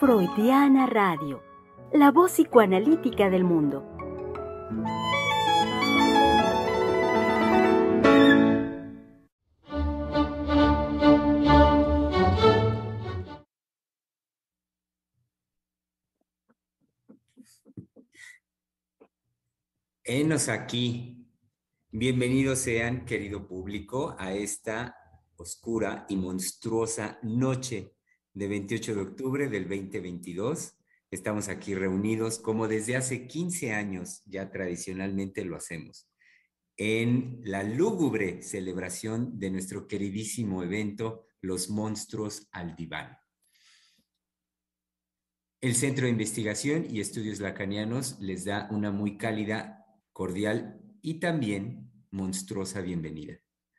Freudiana Radio, la voz psicoanalítica del mundo. Henos aquí. Bienvenidos sean, querido público, a esta oscura y monstruosa noche de 28 de octubre del 2022. Estamos aquí reunidos como desde hace 15 años ya tradicionalmente lo hacemos, en la lúgubre celebración de nuestro queridísimo evento Los Monstruos al Diván. El Centro de Investigación y Estudios Lacanianos les da una muy cálida, cordial y también monstruosa bienvenida.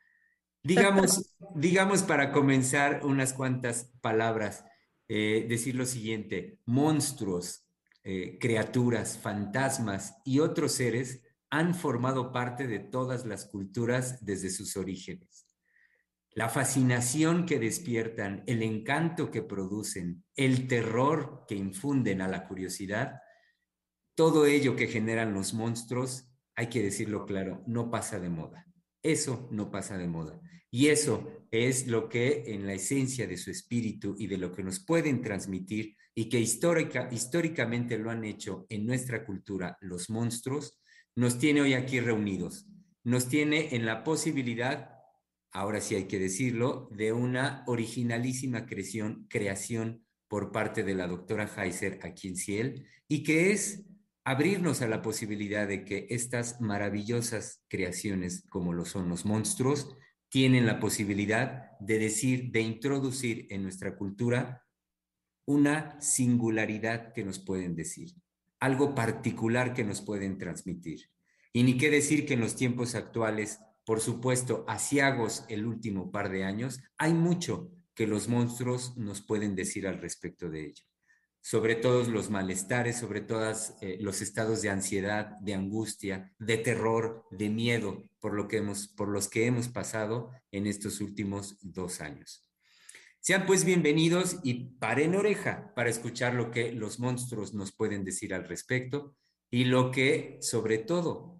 Digamos para comenzar unas cuantas palabras, decir lo siguiente: monstruos, criaturas, fantasmas y otros seres han formado parte de todas las culturas desde sus orígenes. La fascinación que despiertan, el encanto que producen, el terror que infunden a la curiosidad, todo ello que generan los monstruos, hay que decirlo claro, no pasa de moda. Eso no pasa de moda. Y eso es lo que en la esencia de su espíritu y de lo que nos pueden transmitir y que históricamente lo han hecho en nuestra cultura los monstruos, nos tiene hoy aquí reunidos. Nos tiene en la posibilidad, ahora sí hay que decirlo, de una originalísima creación por parte de la doctora Heiser aquí en Ciel, y que es abrirnos a la posibilidad de que estas maravillosas creaciones, como lo son los monstruos, tienen la posibilidad de decir, de introducir en nuestra cultura una singularidad que nos pueden decir, algo particular que nos pueden transmitir. Y ni qué decir que en los tiempos actuales, por supuesto, aciagos el último par de años, hay mucho que los monstruos nos pueden decir al respecto de ello, sobre todos los malestares, sobre todos los estados de ansiedad, de angustia, de terror, de miedo por los que hemos pasado en estos últimos 2 años. Sean pues bienvenidos y paren oreja para escuchar lo que los monstruos nos pueden decir al respecto y lo que, sobre todo,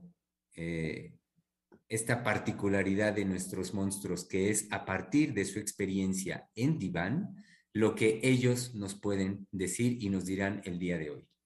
esta particularidad de nuestros monstruos, que es a partir de su experiencia en diván, lo que ellos nos pueden decir y nos dirán el día de hoy.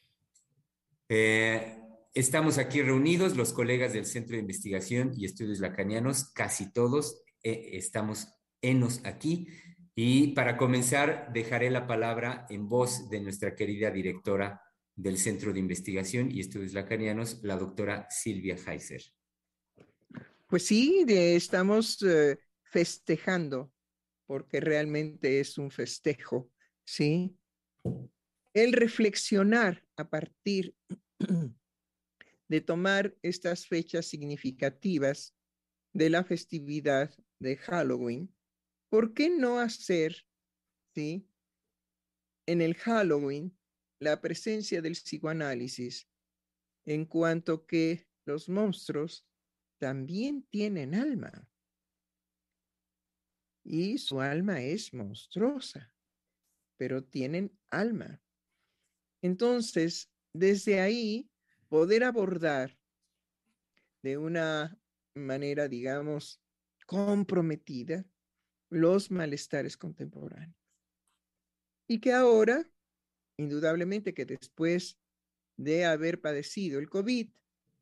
Estamos aquí reunidos, los colegas del Centro de Investigación y Estudios Lacanianos, casi todos estamos henos aquí. Y para comenzar, dejaré la palabra en voz de nuestra querida directora del Centro de Investigación y Estudios Lacanianos, la doctora Silvia Heiser. Pues sí, estamos festejando, porque realmente es un festejo, ¿sí? El reflexionar a partir de tomar estas fechas significativas de la festividad de Halloween, ¿por qué no hacer, ¿sí?, en el Halloween la presencia del psicoanálisis, en cuanto que los monstruos también tienen alma? Y su alma es monstruosa, pero tienen alma. Entonces, desde ahí, poder abordar de una manera, digamos, comprometida los malestares contemporáneos. Y que ahora, indudablemente que después de haber padecido el COVID,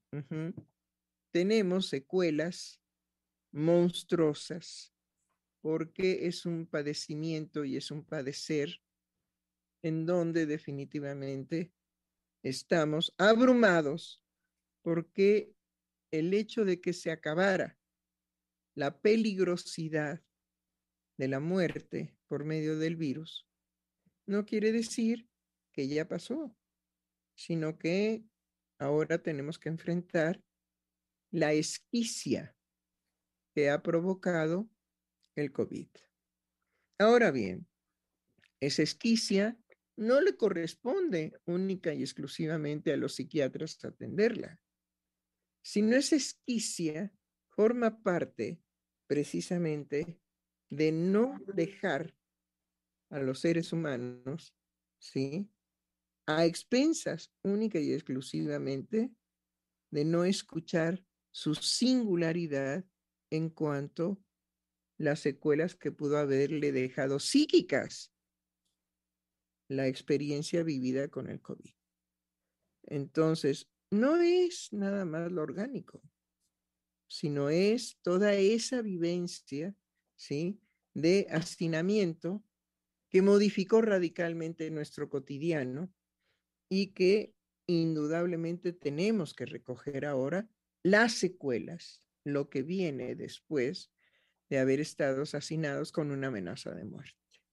tenemos secuelas monstruosas, porque es un padecimiento y es un padecer en donde definitivamente estamos abrumados, porque el hecho de que se acabara la peligrosidad de la muerte por medio del virus no quiere decir que ya pasó, sino que ahora tenemos que enfrentar la esquicia que ha provocado el COVID. Ahora bien, esa esquicia no le corresponde única y exclusivamente a los psiquiatras atenderla, sino esa esquicia forma parte precisamente de no dejar a los seres humanos ¿sí? A expensas única y exclusivamente de no escuchar su singularidad en cuanto las secuelas que pudo haberle dejado psíquicas la experiencia vivida con el COVID. Entonces, no es nada más lo orgánico, sino es toda esa vivencia, ¿sí? De hacinamiento que modificó radicalmente nuestro cotidiano y que indudablemente tenemos que recoger ahora las secuelas, lo que viene después de haber estado hacinados con una amenaza de muerte.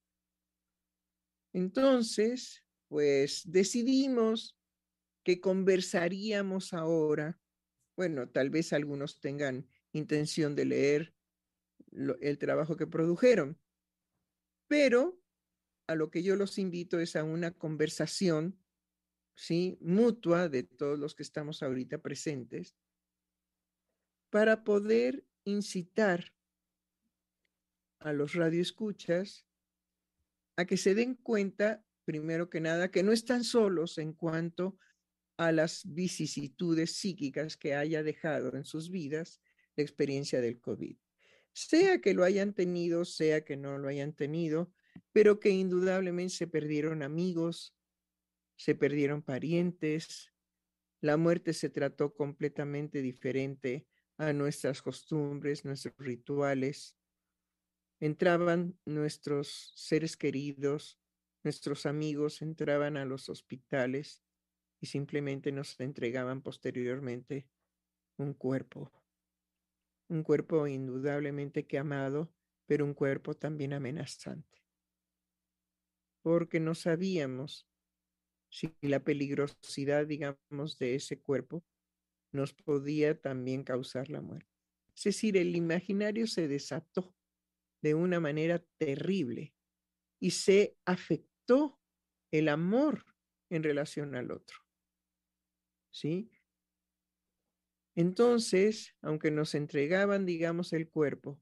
Entonces, pues decidimos que conversaríamos ahora. Bueno, tal vez algunos tengan intención de leer el trabajo que produjeron, pero a lo que yo los invito es a una conversación, ¿sí? Mutua de todos los que estamos ahorita presentes para poder incitar a los radioescuchas a que se den cuenta, primero que nada, que no están solos en cuanto a las vicisitudes psíquicas que haya dejado en sus vidas la experiencia del COVID. Sea que lo hayan tenido, sea que no lo hayan tenido, pero que indudablemente se perdieron amigos, se perdieron parientes, la muerte se trató completamente diferente a nuestras costumbres, nuestros rituales. Entraban nuestros seres queridos, nuestros amigos entraban a los hospitales y simplemente nos entregaban posteriormente un cuerpo indudablemente que amado, pero un cuerpo también amenazante, porque no sabíamos si la peligrosidad, digamos, de ese cuerpo nos podía también causar la muerte. Es decir, el imaginario se desató de una manera terrible y se afectó el amor en relación al otro, ¿sí? Entonces, aunque nos entregaban, digamos, el cuerpo,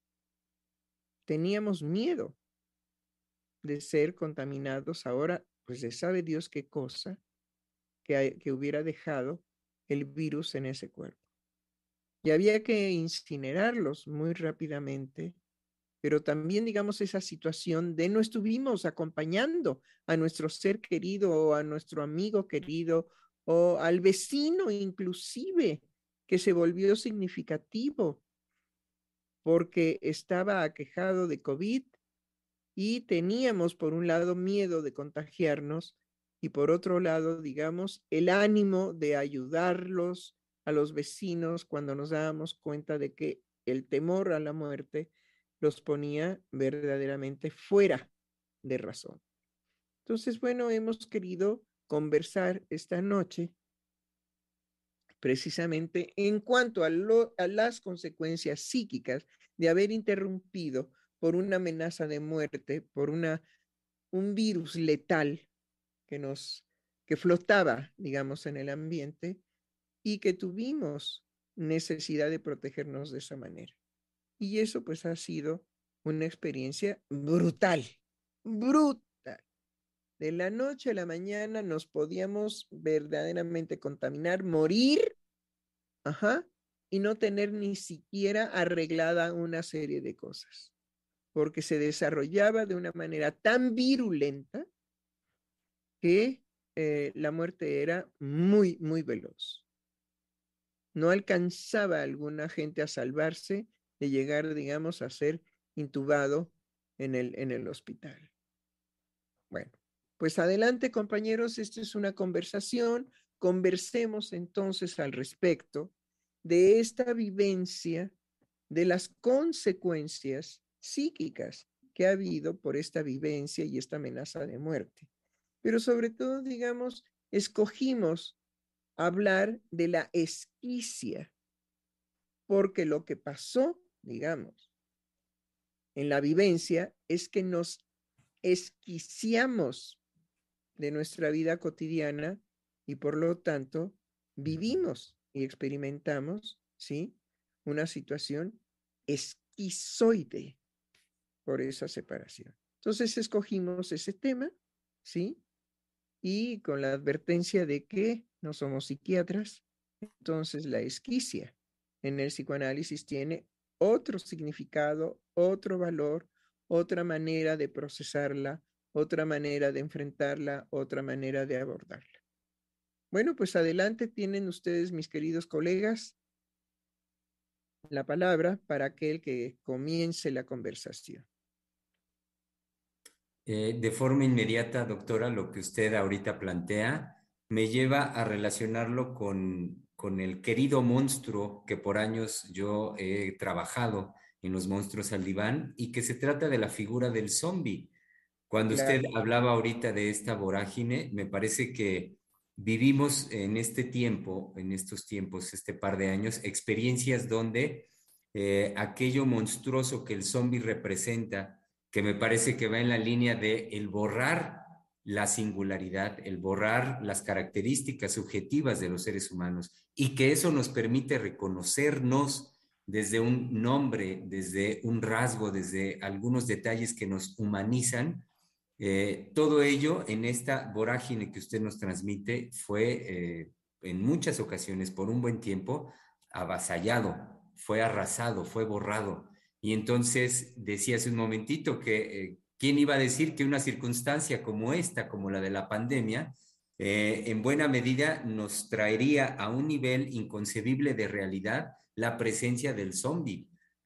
teníamos miedo de ser contaminados ahora, pues de sabe Dios qué cosa que hubiera dejado el virus en ese cuerpo. Y había que incinerarlos muy rápidamente, pero también, digamos, esa situación de no estuvimos acompañando a nuestro ser querido o a nuestro amigo querido o al vecino inclusive, que se volvió significativo porque estaba aquejado de COVID y teníamos por un lado miedo de contagiarnos y por otro lado, digamos, el ánimo de ayudarlos a los vecinos cuando nos dábamos cuenta de que el temor a la muerte los ponía verdaderamente fuera de razón. Entonces, bueno, hemos querido conversar esta noche precisamente en cuanto a las consecuencias psíquicas de haber interrumpido por una amenaza de muerte, por un virus letal que que flotaba, digamos, en el ambiente y que tuvimos necesidad de protegernos de esa manera. Y eso pues ha sido una experiencia brutal, brutal. De la noche a la mañana nos podíamos verdaderamente contaminar, morir, ajá, y no tener ni siquiera arreglada una serie de cosas, porque se desarrollaba de una manera tan virulenta que la muerte era muy, muy veloz. No alcanzaba alguna gente a salvarse de llegar, digamos, a ser intubado en el hospital. Bueno, pues adelante, compañeros, esta es una conversación. Conversemos entonces al respecto de esta vivencia, de las consecuencias psíquicas que ha habido por esta vivencia y esta amenaza de muerte. Pero sobre todo, digamos, escogimos hablar de la esquicia, porque lo que pasó, digamos, en la vivencia es que nos esquiciamos de nuestra vida cotidiana y por lo tanto vivimos y experimentamos, ¿sí? Una situación esquizoide por esa separación. Entonces escogimos ese tema, ¿sí? y con la advertencia de que no somos psiquiatras, entonces la esquicia en el psicoanálisis tiene otro significado, otro valor, otra manera de procesarla, otra manera de enfrentarla, otra manera de abordarla. Bueno, pues adelante tienen ustedes, mis queridos colegas, la palabra para aquel que comience la conversación. De forma inmediata, doctora, lo que usted ahorita plantea me lleva a relacionarlo con el querido monstruo que por años yo he trabajado en los monstruos al diván y que se trata de la figura del zombie. Cuando usted Claro, hablaba ahorita de esta vorágine, me parece que vivimos en este tiempo, en estos tiempos, este par de años, experiencias donde aquello monstruoso que el zombie representa, que me parece que va en la línea de el borrar la singularidad, el borrar las características subjetivas de los seres humanos y que eso nos permite reconocernos desde un nombre, desde un rasgo, desde algunos detalles que nos humanizan. Todo ello en esta vorágine que usted nos transmite fue en muchas ocasiones, por un buen tiempo, avasallado, fue arrasado, fue borrado. Y entonces decía hace un momentito que quién iba a decir que una circunstancia como esta, como la de la pandemia, en buena medida nos traería a un nivel inconcebible de realidad la presencia del zombie,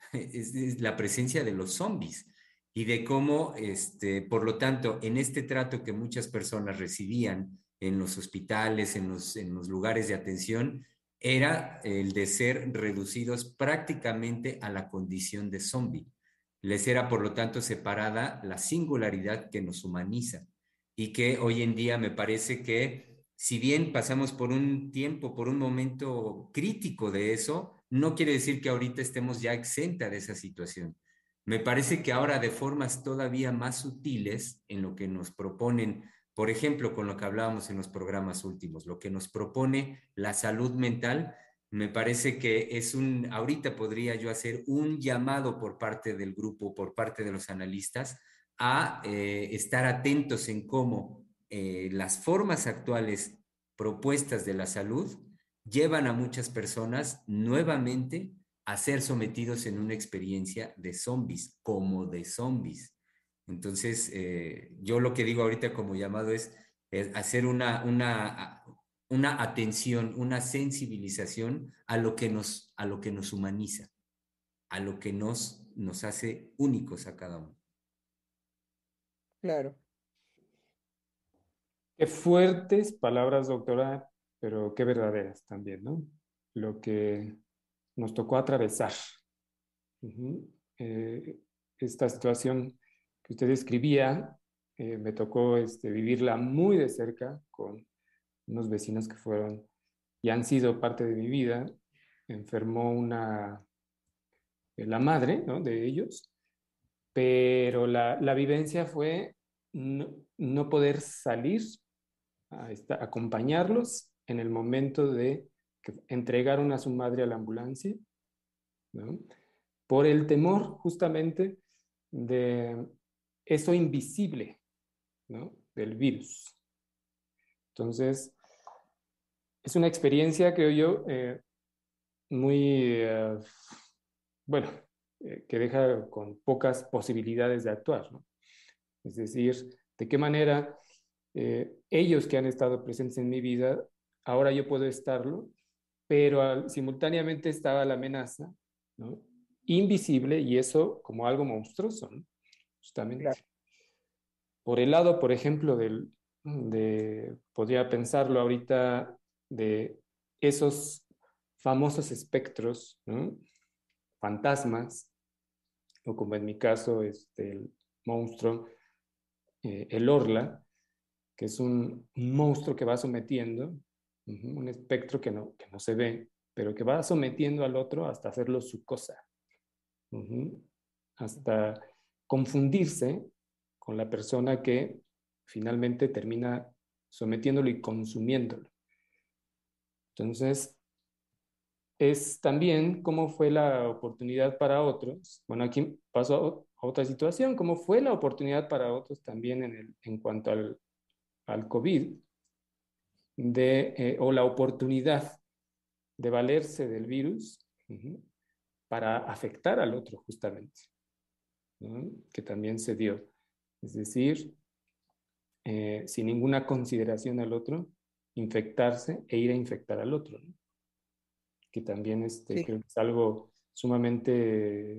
es la presencia de los zombies y de cómo, por lo tanto, en este trato que muchas personas recibían en los hospitales, en los lugares de atención, era el de ser reducidos prácticamente a la condición de zombie. Les era, por lo tanto, separada la singularidad que nos humaniza y que hoy en día me parece que, si bien pasamos por un tiempo, por un momento crítico de eso, no quiere decir que ahorita estemos ya exenta de esa situación. Me parece que ahora de formas todavía más sutiles en lo que nos proponen, por ejemplo, con lo que hablábamos en los programas últimos, lo que nos propone la salud mental, me parece que ahorita podría yo hacer un llamado por parte del grupo, por parte de los analistas, a estar atentos en cómo las formas actuales propuestas de la salud llevan a muchas personas nuevamente a ser sometidos en una experiencia de zombies, como de zombies. Entonces, yo lo que digo ahorita como llamado es hacer una atención, una sensibilización a lo que nos humaniza, a lo que nos hace únicos a cada uno. claro. Qué fuertes palabras, doctora, pero qué verdaderas también, ¿no? Lo que nos tocó atravesar. Uh-huh. Esta situación que usted describía, me tocó vivirla muy de cerca con unos vecinos que fueron y han sido parte de mi vida. Enfermó la madre, ¿no?, de ellos, pero la vivencia fue no poder salir a acompañarlos en el momento de que entregaron a su madre a la ambulancia, ¿no?, por el temor justamente de eso invisible, ¿no?, del virus. Entonces, es una experiencia, creo yo, muy, bueno, que deja con pocas posibilidades de actuar, ¿no? Es decir, de qué manera ellos que han estado presentes en mi vida, ahora yo puedo estarlo, pero simultáneamente estaba la amenaza, ¿no?, invisible, y eso como algo monstruoso, ¿no?, justamente. Claro. Por el lado, por ejemplo, podría pensarlo ahorita, de esos famosos espectros, ¿no?, fantasmas, o como en mi caso, el monstruo, el Orla, que es un monstruo que va sometiendo, un espectro que no se ve, pero que va sometiendo al otro hasta hacerlo su cosa, hasta confundirse con la persona que finalmente termina sometiéndolo y consumiéndolo. Entonces, es también cómo fue la oportunidad para otros. Bueno, aquí paso a otra situación, cómo fue la oportunidad para otros también en cuanto al COVID, o la oportunidad de valerse del virus para afectar al otro justamente, ¿no? Que también se dio. Es decir, sin ninguna consideración al otro, infectarse e ir a infectar al otro, ¿no? Que también Sí, creo que es algo sumamente,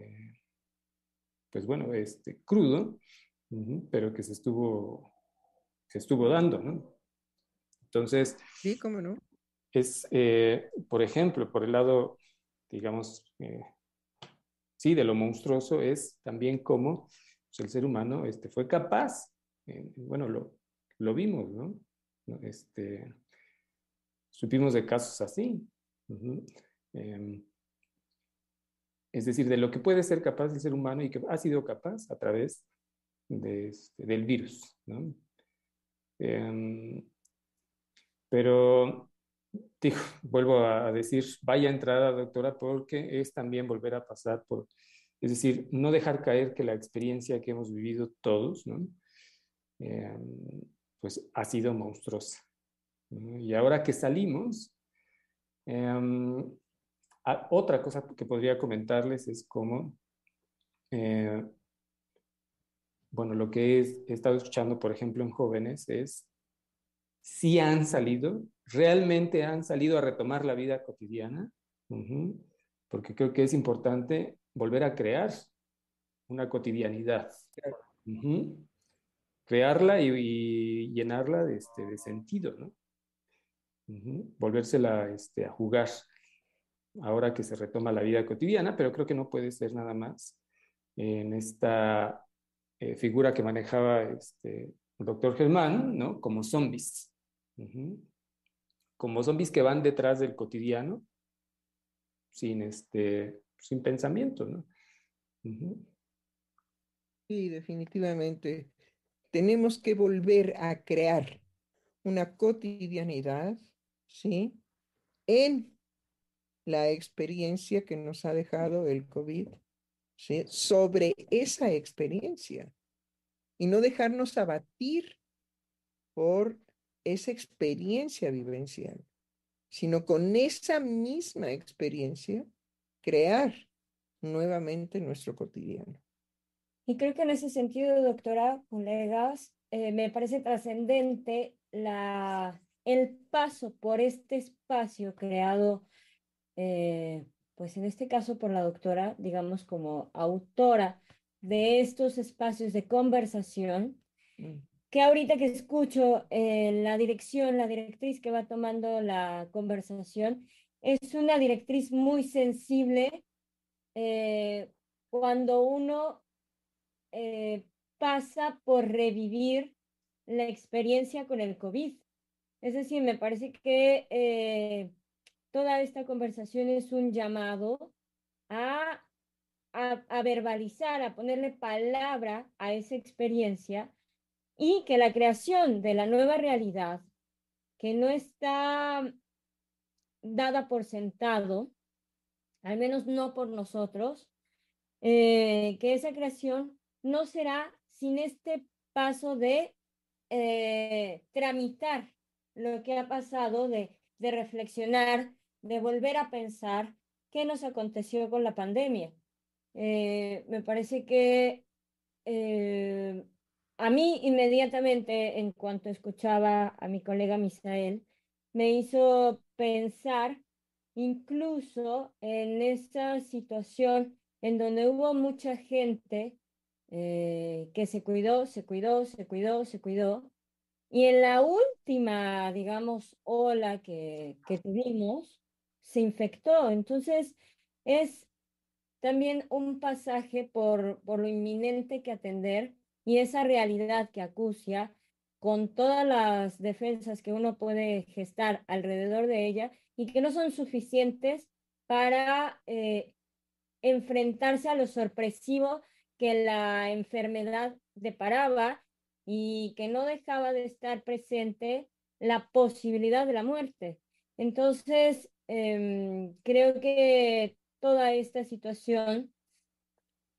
pues bueno, crudo, pero que se estuvo dando, ¿no? Entonces, sí, cómo no. por ejemplo, por el lado, digamos, sí, de lo monstruoso es también cómo pues, el ser humano fue capaz, bueno, lo vimos, ¿no? ¿No? Supimos de casos así. Uh-huh. Eh, es decir, de lo que puede ser capaz el ser humano y que ha sido capaz a través del virus, ¿no? Pero digo, vuelvo a decir, vaya entrada, doctora, porque es también volver a pasar por, es decir, no dejar caer que la experiencia que hemos vivido todos, ¿no? Eh, pues ha sido monstruosa, ¿no? Y ahora que salimos, otra cosa que podría comentarles es cómo, eh, bueno, lo que he estado escuchando, por ejemplo, en jóvenes es si han salido, realmente han salido a retomar la vida cotidiana, uh-huh, porque creo que es importante volver a crear una cotidianidad, uh-huh, crearla y llenarla de sentido, ¿no? Uh-huh, volvérsela a jugar ahora que se retoma la vida cotidiana, pero creo que no puede ser nada más en esta figura que manejaba el doctor Germán, ¿no? Como zombies. Uh-huh. Como zombies que van detrás del cotidiano sin pensamiento, ¿no? Uh-huh. Sí, definitivamente. Tenemos que volver a crear una cotidianidad, ¿sí? En la experiencia que nos ha dejado el COVID, ¿sí? Sobre esa experiencia y no dejarnos abatir por esa experiencia vivencial, sino con esa misma experiencia crear nuevamente nuestro cotidiano. Y creo que en ese sentido, doctora, colegas, me parece trascendente el paso por este espacio creado, pues en este caso por la doctora, digamos como autora de estos espacios de conversación, que ahorita que escucho la dirección, la directriz que va tomando la conversación, es una directriz muy sensible cuando uno pasa por revivir la experiencia con el COVID. Es decir, me parece que toda esta conversación es un llamado a, a verbalizar, a ponerle palabra a esa experiencia y que la creación de la nueva realidad, que no está dada por sentado, al menos no por nosotros, que esa creación no será sin este paso de tramitar lo que ha pasado, de reflexionar, de volver a pensar qué nos aconteció con la pandemia. Me parece que a mí inmediatamente, en cuanto escuchaba a mi colega Misael, me hizo pensar incluso en esa situación en donde hubo mucha gente que se cuidó, se cuidó, se cuidó, se cuidó, y en la última, digamos, ola que tuvimos, se infectó. Entonces, es también un pasaje por lo inminente que atender y esa realidad que acucia con todas las defensas que uno puede gestar alrededor de ella y que no son suficientes para enfrentarse a lo sorpresivo que la enfermedad deparaba y que no dejaba de estar presente la posibilidad de la muerte. Entonces, creo que toda esta situación,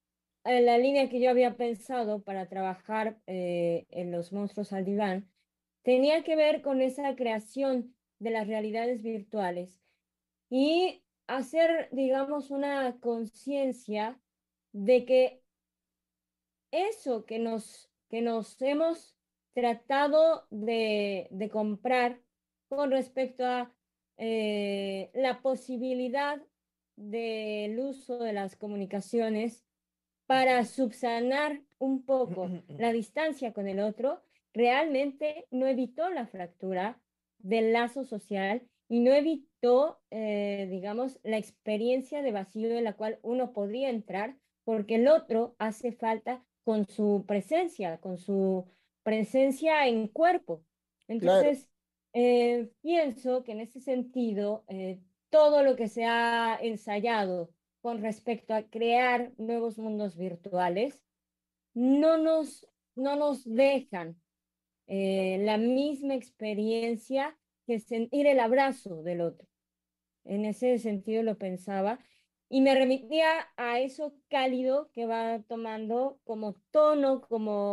la línea que yo había pensado para trabajar en los monstruos al diván, tenía que ver con esa creación de las realidades virtuales y hacer, digamos, una conciencia de que eso que nos hemos tratado de comprar con respecto a la posibilidad del uso de las comunicaciones para subsanar un poco la distancia con el otro, realmente no evitó la fractura del lazo social y no evitó, digamos, la experiencia de vacío en la cual uno podría entrar porque el otro hace falta con su presencia en cuerpo. Claro. Entonces, pienso que en ese sentido, todo lo que se ha ensayado con respecto a crear nuevos mundos virtuales no no nos dejan la misma experiencia que sentir el abrazo del otro. En ese sentido lo pensaba y me remitía a eso cálido que va tomando como tono,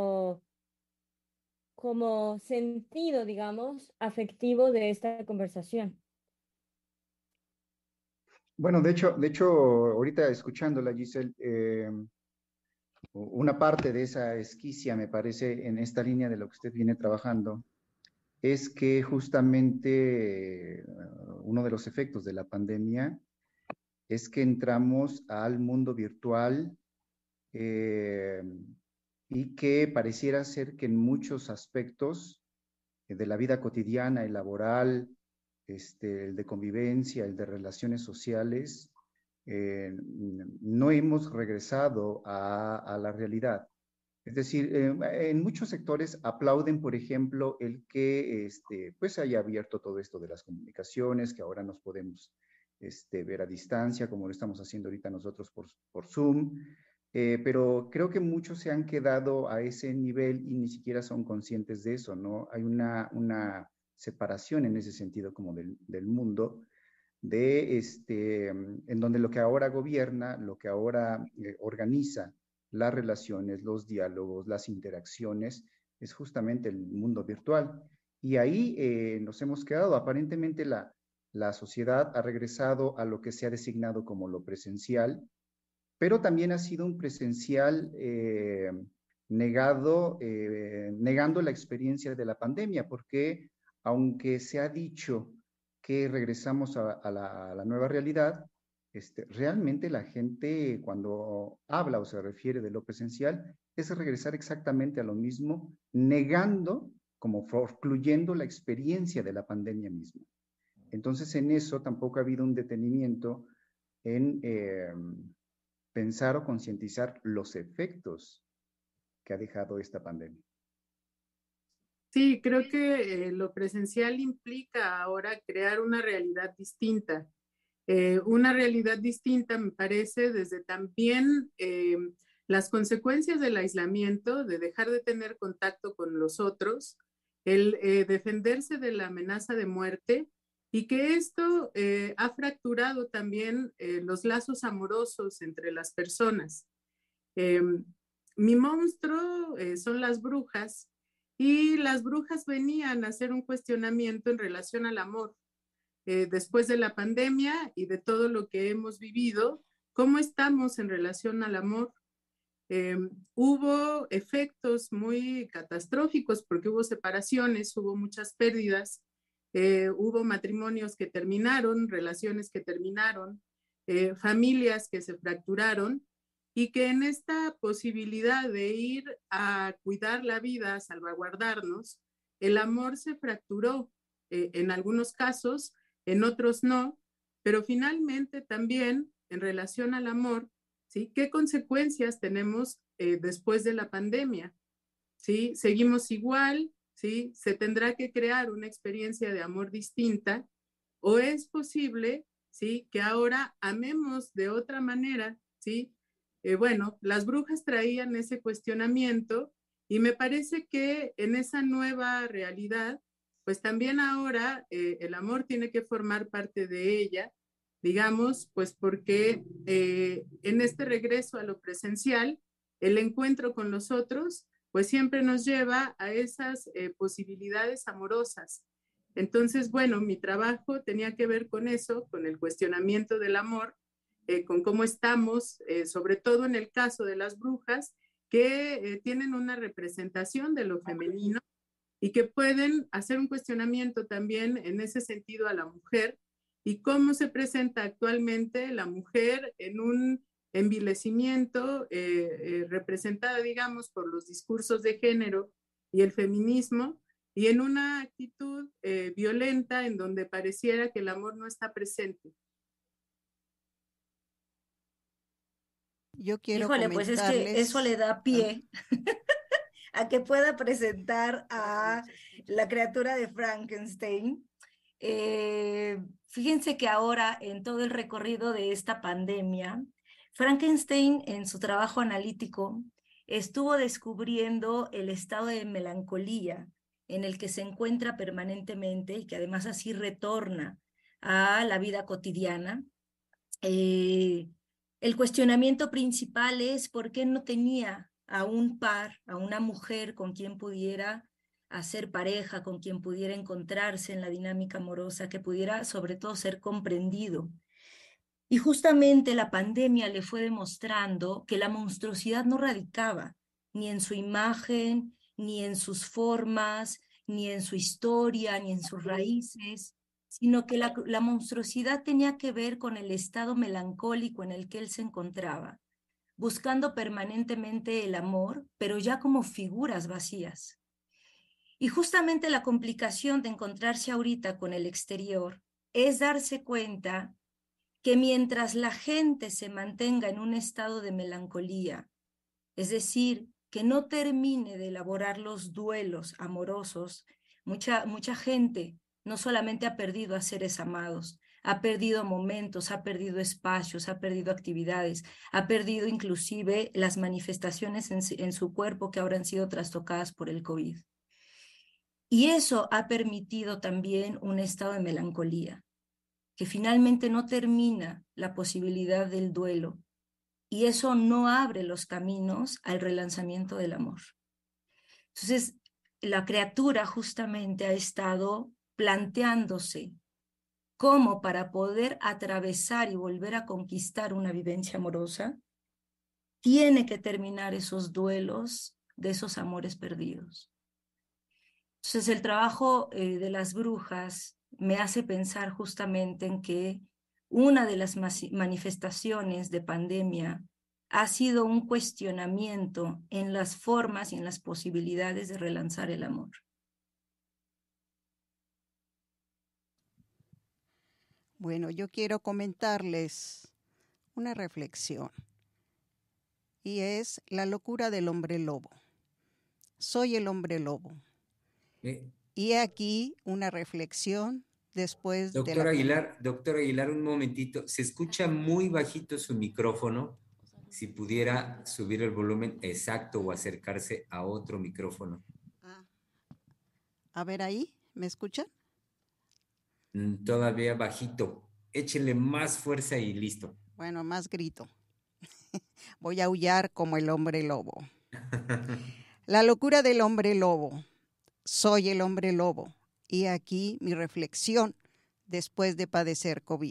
como sentido, digamos, afectivo de esta conversación. Bueno, de hecho, ahorita escuchándola, Giselle, una parte de esa esquicia, me parece, en esta línea de lo que usted viene trabajando, es que justamente uno de los efectos de la pandemia es que entramos al mundo virtual eh, y que pareciera ser que en muchos aspectos de la vida cotidiana y laboral, el de convivencia, el de relaciones sociales, no hemos regresado a la realidad. Es decir, en muchos sectores aplauden, por ejemplo, el que pues se haya abierto todo esto de las comunicaciones, que ahora nos podemos ver a distancia, como lo estamos haciendo ahorita nosotros por Zoom, pero creo que muchos se han quedado a ese nivel y ni siquiera son conscientes de eso, ¿no? Hay una separación en ese sentido como del mundo, en donde lo que ahora gobierna, lo que ahora organiza las relaciones, los diálogos, las interacciones, es justamente el mundo virtual. Y ahí nos hemos quedado. Aparentemente la sociedad ha regresado a lo que se ha designado como lo presencial, pero también ha sido un presencial negando la experiencia de la pandemia, porque aunque se ha dicho que regresamos a la nueva realidad, realmente la gente cuando habla o se refiere de lo presencial es regresar exactamente a lo mismo, negando, como forcluyendo la experiencia de la pandemia misma. Entonces en eso tampoco ha habido un detenimiento en pensar o concientizar los efectos que ha dejado esta pandemia. Sí, creo que lo presencial implica ahora crear una realidad distinta. Una realidad distinta, me parece, desde también las consecuencias del aislamiento, de dejar de tener contacto con los otros, el defenderse de la amenaza de muerte y que esto ha fracturado también los lazos amorosos entre las personas. Mi monstruo son las brujas y las brujas venían a hacer un cuestionamiento en relación al amor. Después de la pandemia y de todo lo que hemos vivido, ¿cómo estamos en relación al amor? Hubo efectos muy catastróficos porque hubo separaciones, hubo muchas pérdidas, hubo matrimonios que terminaron, relaciones que terminaron, familias que se fracturaron y que en esta posibilidad de ir a cuidar la vida, a salvaguardarnos, el amor se fracturó en algunos casos, en otros no, pero finalmente también en relación al amor, ¿sí? ¿Qué consecuencias tenemos después de la pandemia? ¿Sí? ¿Seguimos igual? ¿Sí? ¿Se tendrá que crear una experiencia de amor distinta? ¿O es posible, ¿sí? Que ahora amemos de otra manera? ¿Sí? Bueno, las brujas traían ese cuestionamiento y me parece que en esa nueva realidad, pues también ahora el amor tiene que formar parte de ella, digamos, pues porque en este regreso a lo presencial, el encuentro con los otros pues siempre nos lleva a esas posibilidades amorosas. Entonces, bueno, mi trabajo tenía que ver con eso, con el cuestionamiento del amor, con cómo estamos, sobre todo en el caso de las brujas, que tienen una representación de lo femenino y que pueden hacer un cuestionamiento también en ese sentido a la mujer y cómo se presenta actualmente la mujer en un envilecimiento representada, digamos, por los discursos de género y el feminismo, y en una actitud violenta en donde pareciera que el amor no está presente. Yo quiero Híjole, pues es que eso le da pie a que pueda presentar a la criatura de Frankenstein. Fíjense que ahora, en todo el recorrido de esta pandemia, Frankenstein, en su trabajo analítico, estuvo descubriendo el estado de melancolía en el que se encuentra permanentemente y que además así retorna a la vida cotidiana. El cuestionamiento principal es por qué no tenía a un par, a una mujer con quien pudiera hacer pareja, con quien pudiera encontrarse en la dinámica amorosa, que pudiera sobre todo ser comprendido. Y justamente la pandemia le fue demostrando que la monstruosidad no radicaba ni en su imagen, ni en sus formas, ni en su historia, ni en sus raíces, sino que la monstruosidad tenía que ver con el estado melancólico en el que él se encontraba, buscando permanentemente el amor, pero ya como figuras vacías. Y justamente la complicación de encontrarse ahorita con el exterior es darse cuenta que mientras la gente se mantenga en un estado de melancolía, es decir, que no termine de elaborar los duelos amorosos, mucha gente no solamente ha perdido a seres amados, ha perdido momentos, ha perdido espacios, ha perdido actividades, ha perdido inclusive las manifestaciones en su cuerpo que ahora han sido trastocadas por el COVID. Y eso ha permitido también un estado de melancolía, que finalmente no termina la posibilidad del duelo, y eso no abre los caminos al relanzamiento del amor. Entonces, la criatura justamente ha estado planteándose cómo, para poder atravesar y volver a conquistar una vivencia amorosa, tiene que terminar esos duelos de esos amores perdidos. Entonces, el trabajo de las brujas me hace pensar justamente en que una de las manifestaciones de pandemia ha sido un cuestionamiento en las formas y en las posibilidades de relanzar el amor. Bueno, yo quiero comentarles una reflexión, y es la locura del hombre lobo. Soy el hombre lobo. Y aquí una reflexión después de la... Doctor Aguilar, un momentito. Se escucha muy bajito su micrófono. Si pudiera subir el volumen exacto o acercarse a otro micrófono. A ver ahí, ¿me escuchan? Todavía bajito. Échenle más fuerza y listo. Bueno, más grito. Voy a aullar como el hombre lobo. La locura del hombre lobo. Soy el hombre lobo. Y aquí mi reflexión después de padecer COVID.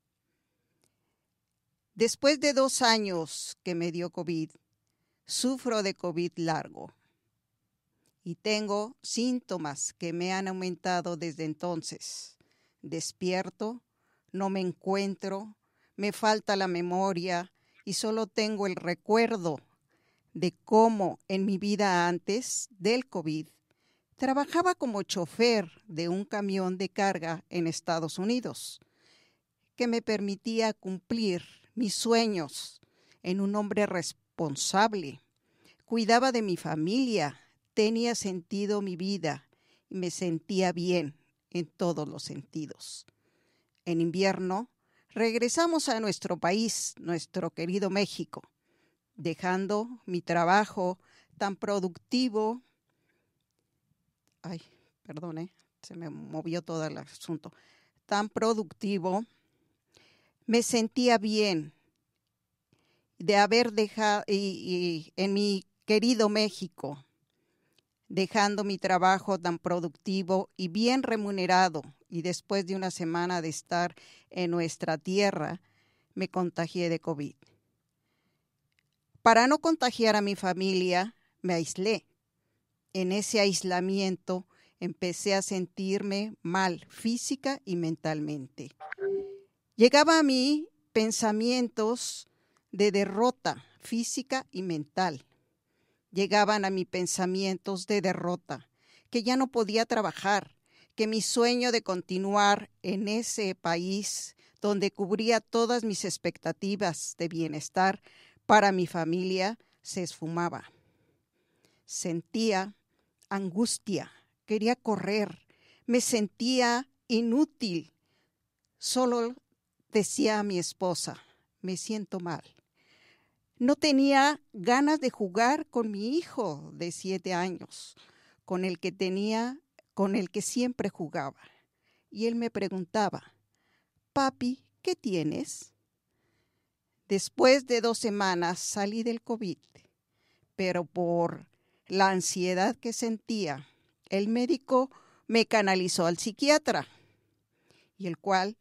Después de 2 años que me dio COVID, sufro de COVID largo y tengo síntomas que me han aumentado desde entonces. Despierto, no me encuentro, me falta la memoria y solo tengo el recuerdo de cómo en mi vida antes del COVID trabajaba como chofer de un camión de carga en Estados Unidos, que me permitía cumplir mis sueños en un hombre responsable. Cuidaba de mi familia, tenía sentido mi vida y me sentía bien en todos los sentidos. En invierno, regresamos a nuestro país, nuestro querido México, dejando mi trabajo tan productivo. Se me movió todo el asunto. Tan productivo. Me sentía bien de haber dejado y en mi querido México, dejando mi trabajo tan productivo y bien remunerado, y después de una semana de estar en nuestra tierra, me contagié de COVID. Para no contagiar a mi familia, me aislé. En ese aislamiento empecé a sentirme mal física y mentalmente. Llegaba a mí pensamientos de derrota física y mental. Llegaban a mí pensamientos de derrota, que ya no podía trabajar, que mi sueño de continuar en ese país donde cubría todas mis expectativas de bienestar para mi familia se esfumaba. Sentía angustia, quería correr, me sentía inútil. Solo decía a mi esposa, me siento mal. No tenía ganas de jugar con mi hijo de 7 años, con el que siempre jugaba. Y él me preguntaba, papi, ¿qué tienes? Después de 2 semanas salí del COVID, pero por la ansiedad que sentía, el médico me canalizó al psiquiatra, y el cual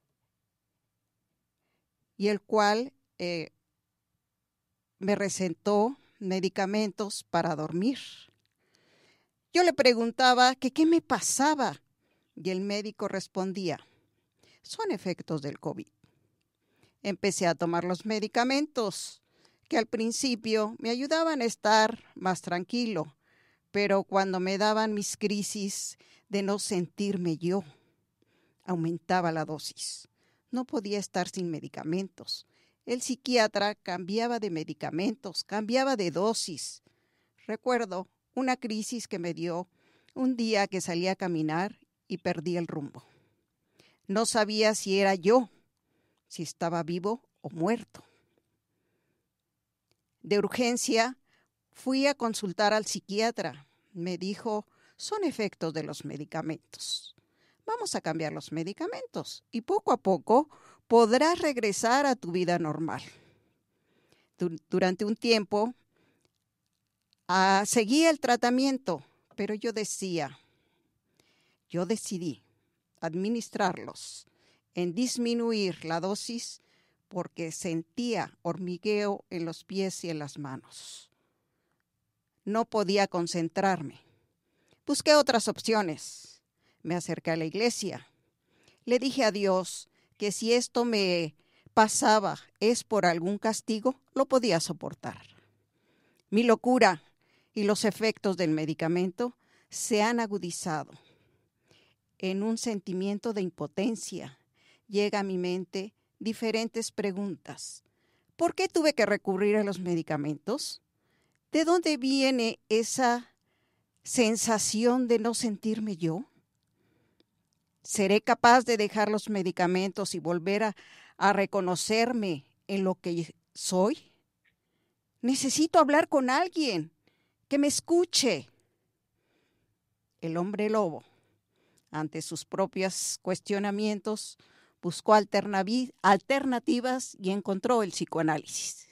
me recetó medicamentos para dormir. Yo le preguntaba que qué me pasaba y el médico respondía, son efectos del COVID. Empecé a tomar los medicamentos que al principio me ayudaban a estar más tranquilo, pero cuando me daban mis crisis de no sentirme yo, aumentaba la dosis. No podía estar sin medicamentos. El psiquiatra cambiaba de medicamentos, cambiaba de dosis. Recuerdo una crisis que me dio un día que salí a caminar y perdí el rumbo. No sabía si era yo, si estaba vivo o muerto. De urgencia fui a consultar al psiquiatra. Me dijo, son efectos de los medicamentos. Vamos a cambiar los medicamentos y poco a poco podrás regresar a tu vida normal. Durante un tiempo seguí el tratamiento, pero yo decidí administrarlos en disminuir la dosis porque sentía hormigueo en los pies y en las manos. No podía concentrarme. Busqué otras opciones. Me acerqué a la iglesia. Le dije a Dios que si esto me pasaba es por algún castigo, lo podía soportar. Mi locura y los efectos del medicamento se han agudizado. En un sentimiento de impotencia llega a mi mente diferentes preguntas. ¿Por qué tuve que recurrir a los medicamentos? ¿De dónde viene esa sensación de no sentirme yo? ¿Seré capaz de dejar los medicamentos y volver a reconocerme en lo que soy? Necesito hablar con alguien que me escuche. El hombre lobo, ante sus propios cuestionamientos, buscó alternativas y encontró el psicoanálisis.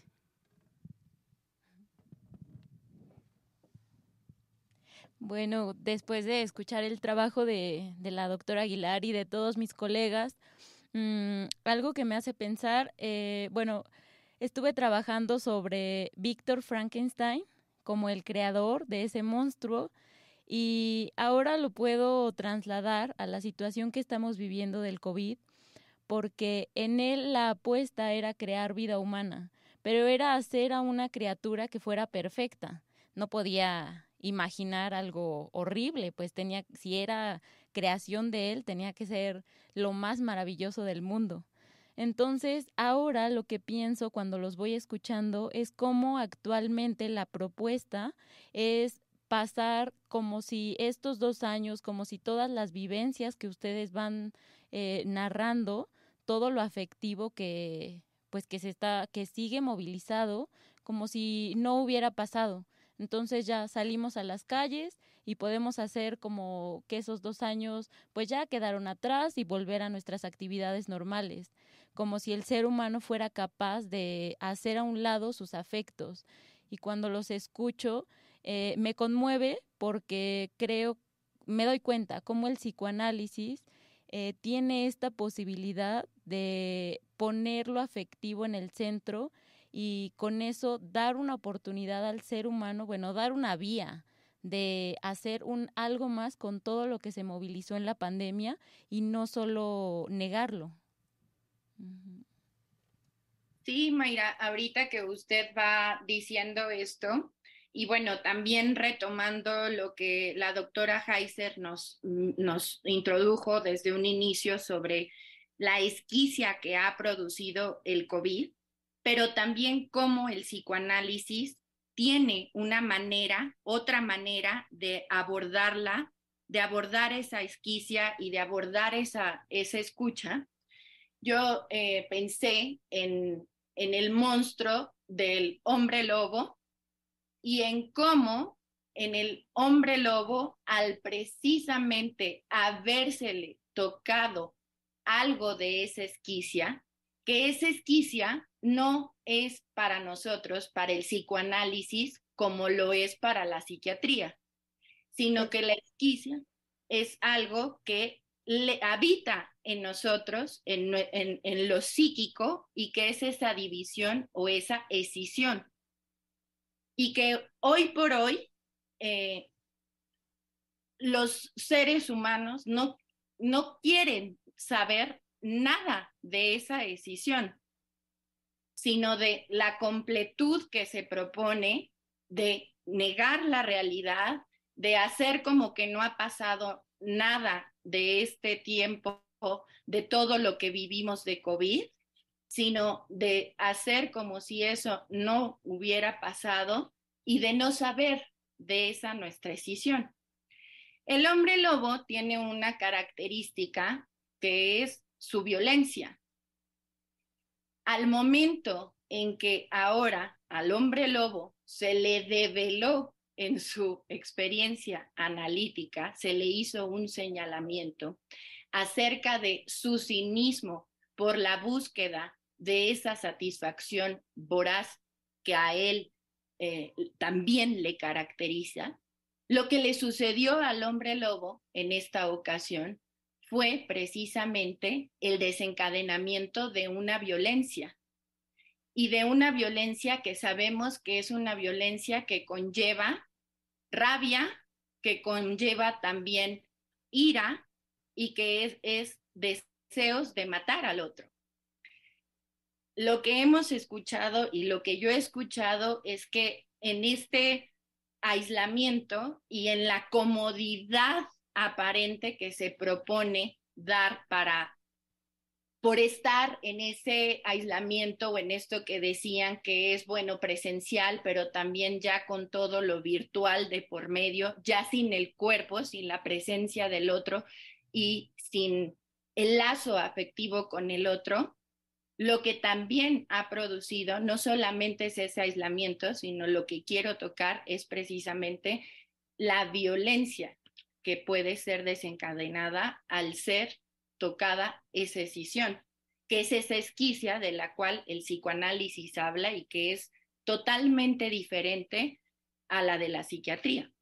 Bueno, después de escuchar el trabajo de la doctora Aguilar y de todos mis colegas, algo que me hace pensar, estuve trabajando sobre Víctor Frankenstein como el creador de ese monstruo y ahora lo puedo trasladar a la situación que estamos viviendo del COVID, porque en él la apuesta era crear vida humana, pero era hacer a una criatura que fuera perfecta. No podía imaginar algo horrible, pues si era creación de él, tenía que ser lo más maravilloso del mundo. Entonces, ahora lo que pienso cuando los voy escuchando es cómo actualmente la propuesta es pasar como si estos 2 años, como si todas las vivencias que ustedes van narrando, todo lo afectivo que sigue movilizado, como si no hubiera pasado. Entonces ya salimos a las calles y podemos hacer como que esos 2 años pues ya quedaron atrás y volver a nuestras actividades normales, como si el ser humano fuera capaz de hacer a un lado sus afectos. Y cuando los escucho me conmueve porque me doy cuenta cómo el psicoanálisis tiene esta posibilidad de poner lo afectivo en el centro y con eso dar una oportunidad al ser humano, bueno, dar una vía de hacer algo más con todo lo que se movilizó en la pandemia y no solo negarlo. Uh-huh. Sí, Mayra, ahorita que usted va diciendo esto, y bueno, también retomando lo que la doctora Heiser nos introdujo desde un inicio sobre la esquicia que ha producido el COVID, pero también cómo el psicoanálisis tiene otra manera de abordarla, de abordar esa esquicia y de abordar esa escucha. Yo pensé en el monstruo del hombre lobo y en cómo en el hombre lobo, al precisamente habérsele tocado algo de esa esquicia, que esa esquicia no es para nosotros, para el psicoanálisis, como lo es para la psiquiatría, sino que la esquicia es algo que habita en nosotros, en lo psíquico, y que es esa división o esa escisión. Y que hoy por hoy los seres humanos no quieren saber nada de esa escisión, sino de la completud que se propone de negar la realidad, de hacer como que no ha pasado nada de este tiempo, de todo lo que vivimos de COVID, sino de hacer como si eso no hubiera pasado y de no saber de esa nuestra escisión. El hombre lobo tiene una característica que es su violencia. Al momento en que ahora al hombre lobo se le develó en su experiencia analítica, se le hizo un señalamiento acerca de su cinismo por la búsqueda de esa satisfacción voraz que a él también le caracteriza. Lo que le sucedió al hombre lobo en esta ocasión fue precisamente el desencadenamiento de una violencia, y de una violencia que sabemos que es una violencia que conlleva rabia, que conlleva también ira y que es deseos de matar al otro. Lo que hemos escuchado y lo que yo he escuchado es que en este aislamiento y en la comodidad aparente que se propone dar por estar en ese aislamiento o en esto que decían que es, bueno, presencial, pero también ya con todo lo virtual de por medio, ya sin el cuerpo, sin la presencia del otro y sin el lazo afectivo con el otro, lo que también ha producido no solamente es ese aislamiento, sino lo que quiero tocar es precisamente la violencia que puede ser desencadenada al ser tocada esa escisión, que es esa esquicia de la cual el psicoanálisis habla y que es totalmente diferente a la de la psiquiatría.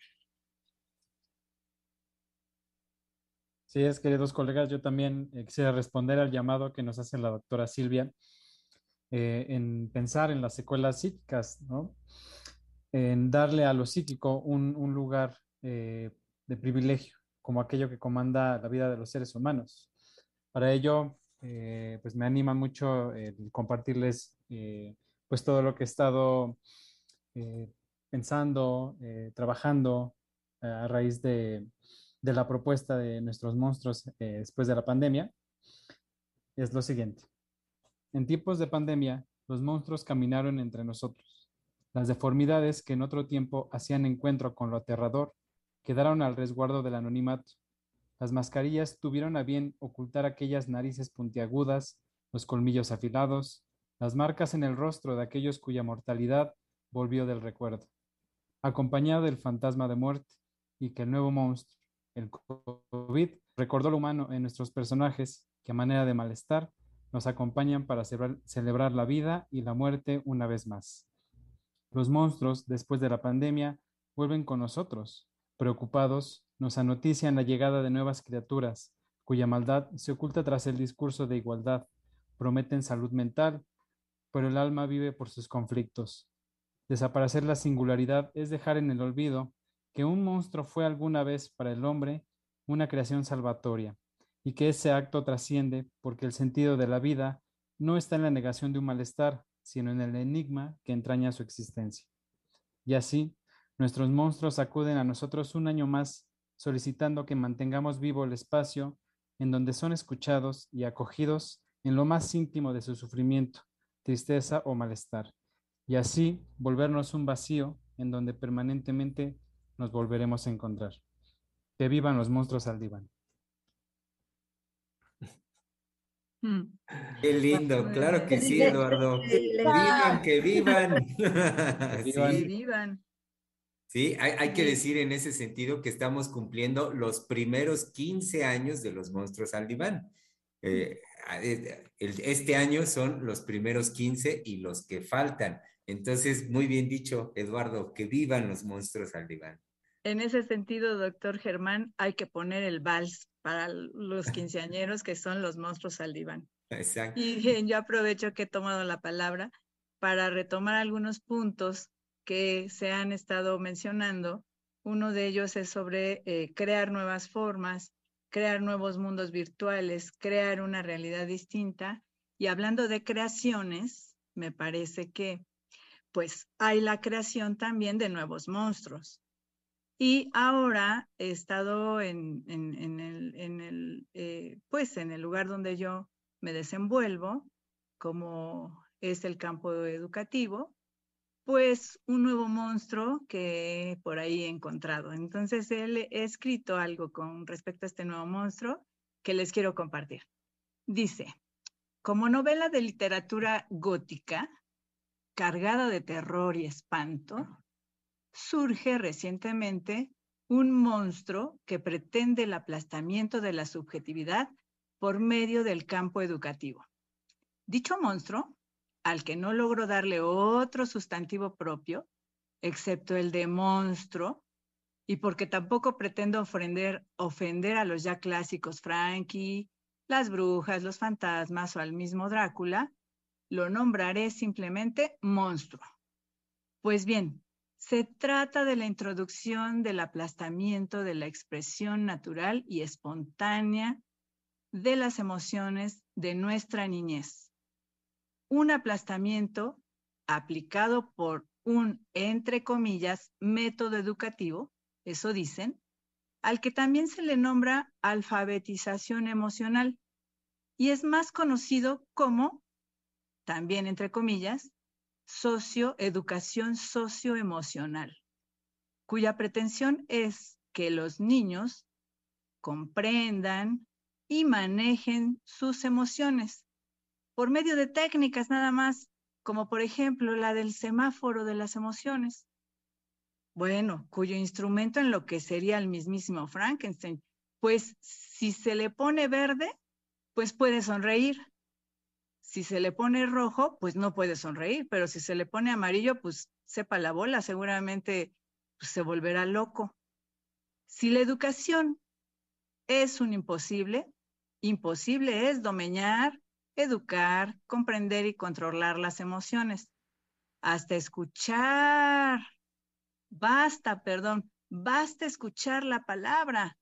Sí, queridos colegas, yo también quisiera responder al llamado que nos hace la doctora Silvia en pensar en las secuelas psíquicas, ¿no? En darle a lo psíquico un lugar de privilegio, como aquello que comanda la vida de los seres humanos. Para ello, pues me anima mucho compartirles pues todo lo que he estado pensando, trabajando a raíz de la propuesta de nuestros monstruos después de la pandemia. Es lo siguiente. En tiempos de pandemia, los monstruos caminaron entre nosotros. Las deformidades que en otro tiempo hacían encuentro con lo aterrador quedaron al resguardo del anonimato. Las mascarillas tuvieron a bien ocultar aquellas narices puntiagudas, los colmillos afilados, las marcas en el rostro de aquellos cuya mortalidad volvió del recuerdo, acompañado del fantasma de muerte, y que el nuevo monstruo, el COVID, recordó lo humano en nuestros personajes que a manera de malestar nos acompañan para celebrar la vida y la muerte una vez más. Los monstruos, después de la pandemia, vuelven con nosotros. Preocupados, nos anotician la llegada de nuevas criaturas, cuya maldad se oculta tras el discurso de igualdad. Prometen salud mental, pero el alma vive por sus conflictos. Desaparecer la singularidad es dejar en el olvido que un monstruo fue alguna vez para el hombre una creación salvatoria, y que ese acto trasciende porque el sentido de la vida no está en la negación de un malestar, sino en el enigma que entraña su existencia. Y así, nuestros monstruos acuden a nosotros un año más, solicitando que mantengamos vivo el espacio en donde son escuchados y acogidos en lo más íntimo de su sufrimiento, tristeza o malestar, y así volvernos un vacío en donde permanentemente nos volveremos a encontrar. Que vivan los monstruos al diván. Qué lindo, claro que sí, Eduardo. Vivan, que vivan. Que vivan. Sí. Que vivan. Sí, hay que decir en ese sentido que estamos cumpliendo los primeros 15 años de los monstruos al diván. Este año son los primeros 15 y los que faltan. Entonces, muy bien dicho, Eduardo, que vivan los monstruos al diván. En ese sentido, doctor Germán, hay que poner el vals para los quinceañeros que son los monstruos al diván. Exacto. Y yo aprovecho que he tomado la palabra para retomar algunos puntos que se han estado mencionando. Uno de ellos es sobre crear nuevas formas, crear nuevos mundos virtuales, crear una realidad distinta. Y hablando de creaciones, me parece que pues hay la creación también de nuevos monstruos. Y ahora he estado en el lugar donde yo me desenvuelvo, como es el campo educativo, pues un nuevo monstruo que por ahí he encontrado. Entonces he escrito algo con respecto a este nuevo monstruo que les quiero compartir. Dice, como novela de literatura gótica, cargada de terror y espanto, surge recientemente un monstruo que pretende el aplastamiento de la subjetividad por medio del campo educativo. Dicho monstruo, al que no logro darle otro sustantivo propio, excepto el de monstruo, y porque tampoco pretendo ofender a los ya clásicos Frankie, las brujas, los fantasmas o al mismo Drácula, lo nombraré simplemente monstruo. Pues bien, se trata de la introducción del aplastamiento de la expresión natural y espontánea de las emociones de nuestra niñez. Un aplastamiento aplicado por un, entre comillas, método educativo, eso dicen, al que también se le nombra alfabetización emocional y es más conocido como, también entre comillas, socioeducación socioemocional, cuya pretensión es que los niños comprendan y manejen sus emociones por medio de técnicas nada más, como por ejemplo la del semáforo de las emociones. Bueno, cuyo instrumento en lo que sería el mismísimo Frankenstein, pues si se le pone verde, pues puede sonreír. Si se le pone rojo, pues no puede sonreír, pero si se le pone amarillo, pues sepa la bola, seguramente pues, se volverá loco. Si la educación es un imposible, imposible es domeñar, educar, comprender y controlar las emociones. Hasta escuchar, basta escuchar la palabra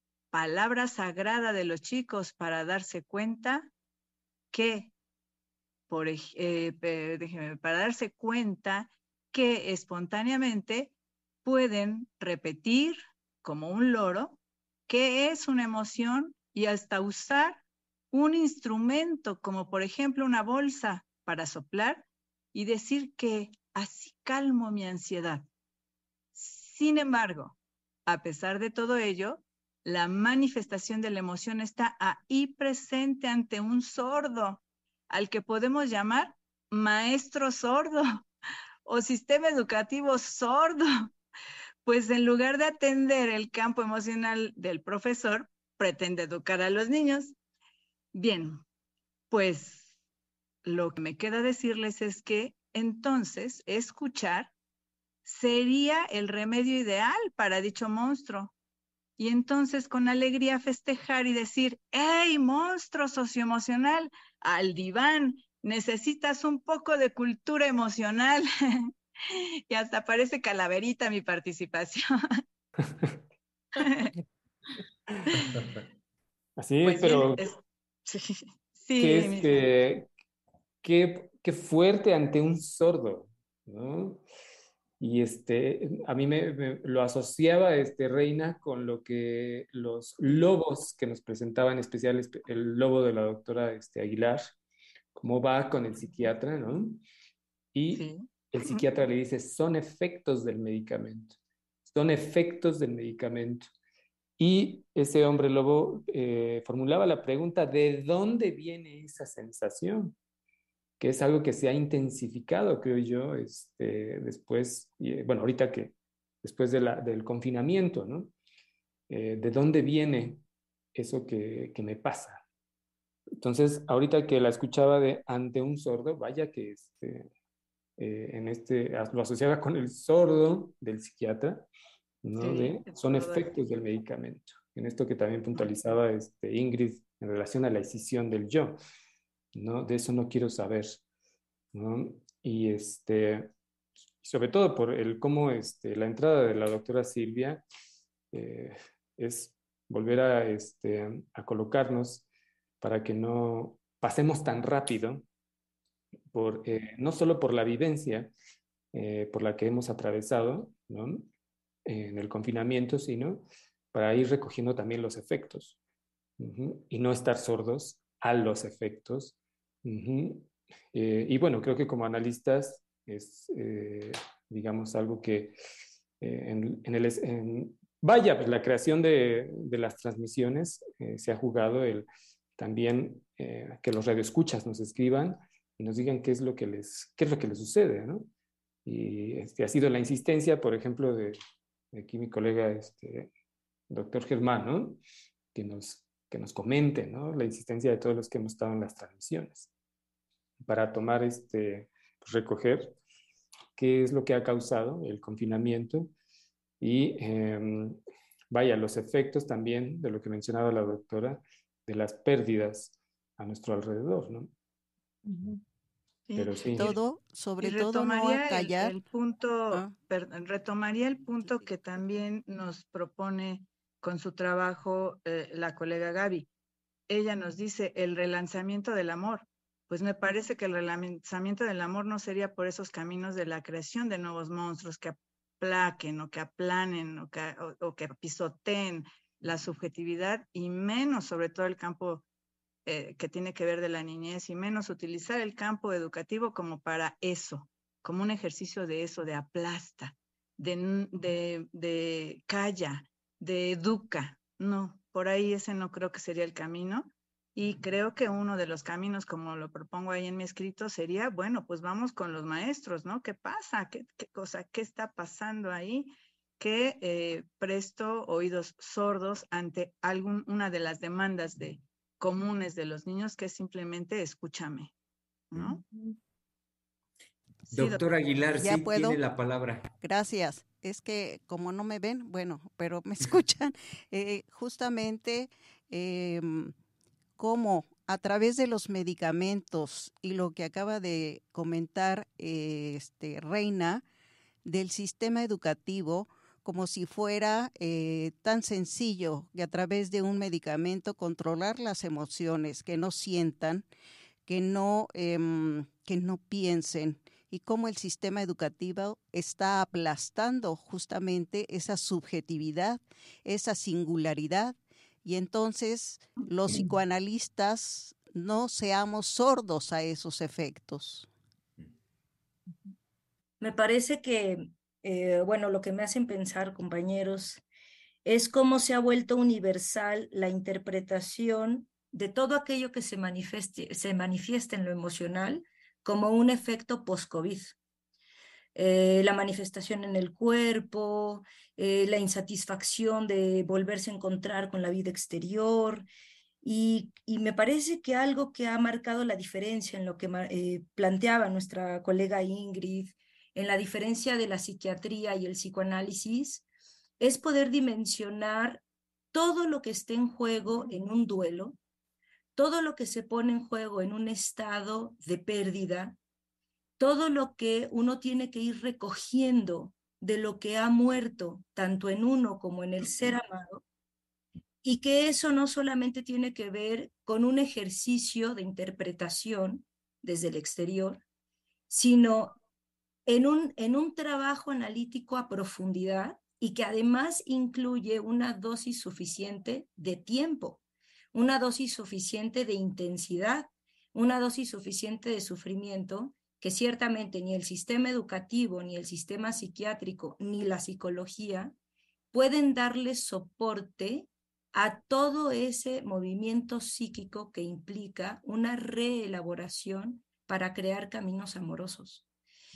sagrada de los chicos para darse cuenta que, para darse cuenta que espontáneamente pueden repetir como un loro qué es una emoción y hasta usar un instrumento como por ejemplo una bolsa para soplar y decir que así calmo mi ansiedad. Sin embargo, a pesar de todo ello, la manifestación de la emoción está ahí presente ante un sordo, al que podemos llamar maestro sordo o sistema educativo sordo, pues en lugar de atender el campo emocional del profesor, pretende educar a los niños. Bien, pues lo que me queda decirles es que entonces escuchar sería el remedio ideal para dicho monstruo. Y entonces con alegría festejar y decir, ¡hey, monstruo socioemocional! Al diván, necesitas un poco de cultura emocional. Y hasta parece calaverita mi participación. Así, Pues pero bien, sí, qué, qué fuerte ante un sordo, ¿no? Y a mí lo asociaba Reina con lo que los lobos que nos presentaba, en especial el lobo de la doctora Aguilar, cómo va con el psiquiatra, ¿no? Y el psiquiatra le dice, son efectos del medicamento, son efectos del medicamento. Y ese hombre lobo formulaba la pregunta, ¿de dónde viene esa sensación? Que es algo que se ha intensificado, creo yo, después, bueno, ahorita que después del confinamiento, ¿no? ¿De dónde viene eso que me pasa? Entonces, ahorita que la escuchaba ante un sordo, vaya que lo asociaba con el sordo del psiquiatra, ¿no? Sí, Son efectos del medicamento. En esto que también puntualizaba Ingrid en relación a la escisión del yo, ¿no? De eso no quiero saber, ¿no? Y sobre todo por cómo la entrada de la doctora Silvia es volver a colocarnos para que no pasemos tan rápido no solo por la vivencia por la que hemos atravesado, ¿no? En el confinamiento, sino para ir recogiendo también los efectos y no estar sordos a los efectos. Y bueno, creo que como analistas es, digamos, algo que vaya, pues la creación de las transmisiones se ha jugado también que los radioescuchas nos escriban y nos digan qué es lo que les sucede, ¿no? Y ha sido la insistencia, por ejemplo, de aquí mi colega, doctor Germán, ¿no? Que nos comente, ¿no? La insistencia de todos los que hemos estado en las transmisiones para tomar, pues recoger qué es lo que ha causado el confinamiento y vaya, los efectos también de lo que mencionaba la doctora, de las pérdidas a nuestro alrededor, ¿no? Pero sí. Sobre todo no acallar. El punto, retomaría el punto que también nos propone con su trabajo la colega Gaby. Ella nos dice el relanzamiento del amor. Pues me parece que el relanzamiento del amor no sería por esos caminos de la creación de nuevos monstruos que aplaquen o que aplanen o que pisoteen la subjetividad y menos sobre todo el campo que tiene que ver de la niñez y menos utilizar el campo educativo como para eso, como un ejercicio de eso, de aplasta, de calla, de educa. No, por ahí ese no creo que sería el camino. Y creo que uno de los caminos, como lo propongo ahí en mi escrito, sería, bueno, pues vamos con los maestros, ¿no? ¿Qué pasa? ¿Qué está pasando ahí? Que presto oídos sordos ante una de las demandas comunes de los niños, que es simplemente escúchame, ¿no? Sí, doctora Aguilar, ¿Ya sí puedo? tiene la palabra. Gracias. Es que como no me ven, bueno, pero me escuchan, justamente cómo a través de los medicamentos y lo que acaba de comentar Reina del sistema educativo, como si fuera tan sencillo que a través de un medicamento controlar las emociones, que no sientan, que no piensen, y cómo el sistema educativo está aplastando justamente esa subjetividad, esa singularidad, y entonces los psicoanalistas no seamos sordos a esos efectos. Me parece que, bueno, lo que me hacen pensar, compañeros, es cómo se ha vuelto universal la interpretación de todo aquello que se manifiesta en lo emocional como un efecto post-COVID. La manifestación en el cuerpo, la insatisfacción de volverse a encontrar con la vida exterior, y me parece que algo que ha marcado la diferencia en lo que planteaba nuestra colega Ingrid en la diferencia de la psiquiatría y el psicoanálisis, es poder dimensionar todo lo que esté en juego en un duelo, todo lo que se pone en juego en un estado de pérdida, todo lo que uno tiene que ir recogiendo de lo que ha muerto, tanto en uno como en el ser amado, y que eso no solamente tiene que ver con un ejercicio de interpretación desde el exterior, sino en un trabajo analítico a profundidad y que además incluye una dosis suficiente de tiempo, una dosis suficiente de intensidad, una dosis suficiente de sufrimiento, que ciertamente ni el sistema educativo, ni el sistema psiquiátrico, ni la psicología pueden darle soporte a todo ese movimiento psíquico que implica una reelaboración para crear caminos amorosos.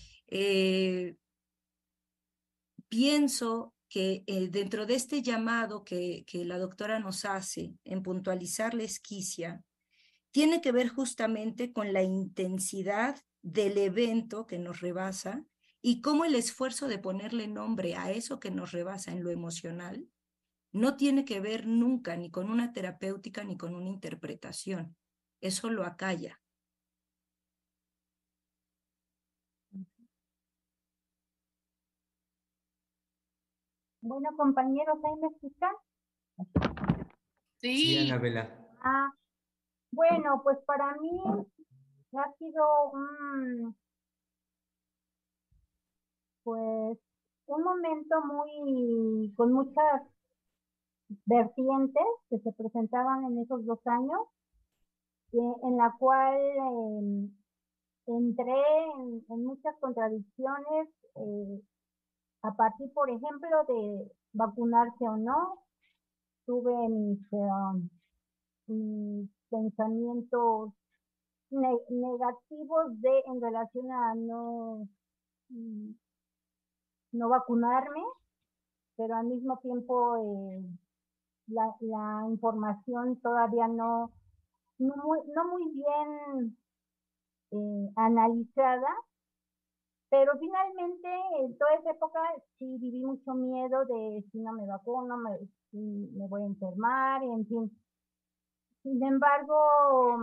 Pienso que dentro de este llamado que la doctora nos hace en puntualizar la esquicia, tiene que ver justamente con la intensidad del evento que nos rebasa y cómo el esfuerzo de ponerle nombre a eso que nos rebasa en lo emocional no tiene que ver nunca ni con una terapéutica ni con una interpretación. Eso lo acalla. Bueno, compañeros, ¿ahí me escuchan? Sí, Anabela. Bueno, pues para mí ha sido pues un momento con muchas vertientes que se presentaban en esos 2 años, en la cual entré en muchas contradicciones, a partir, por ejemplo, de vacunarse o no. Tuve mis pensamientos negativos en relación a no vacunarme, pero al mismo tiempo la información todavía no muy bien analizada, pero finalmente en toda esa época sí viví mucho miedo de si no me vacuno, si me voy a enfermar, en fin. Sin embargo,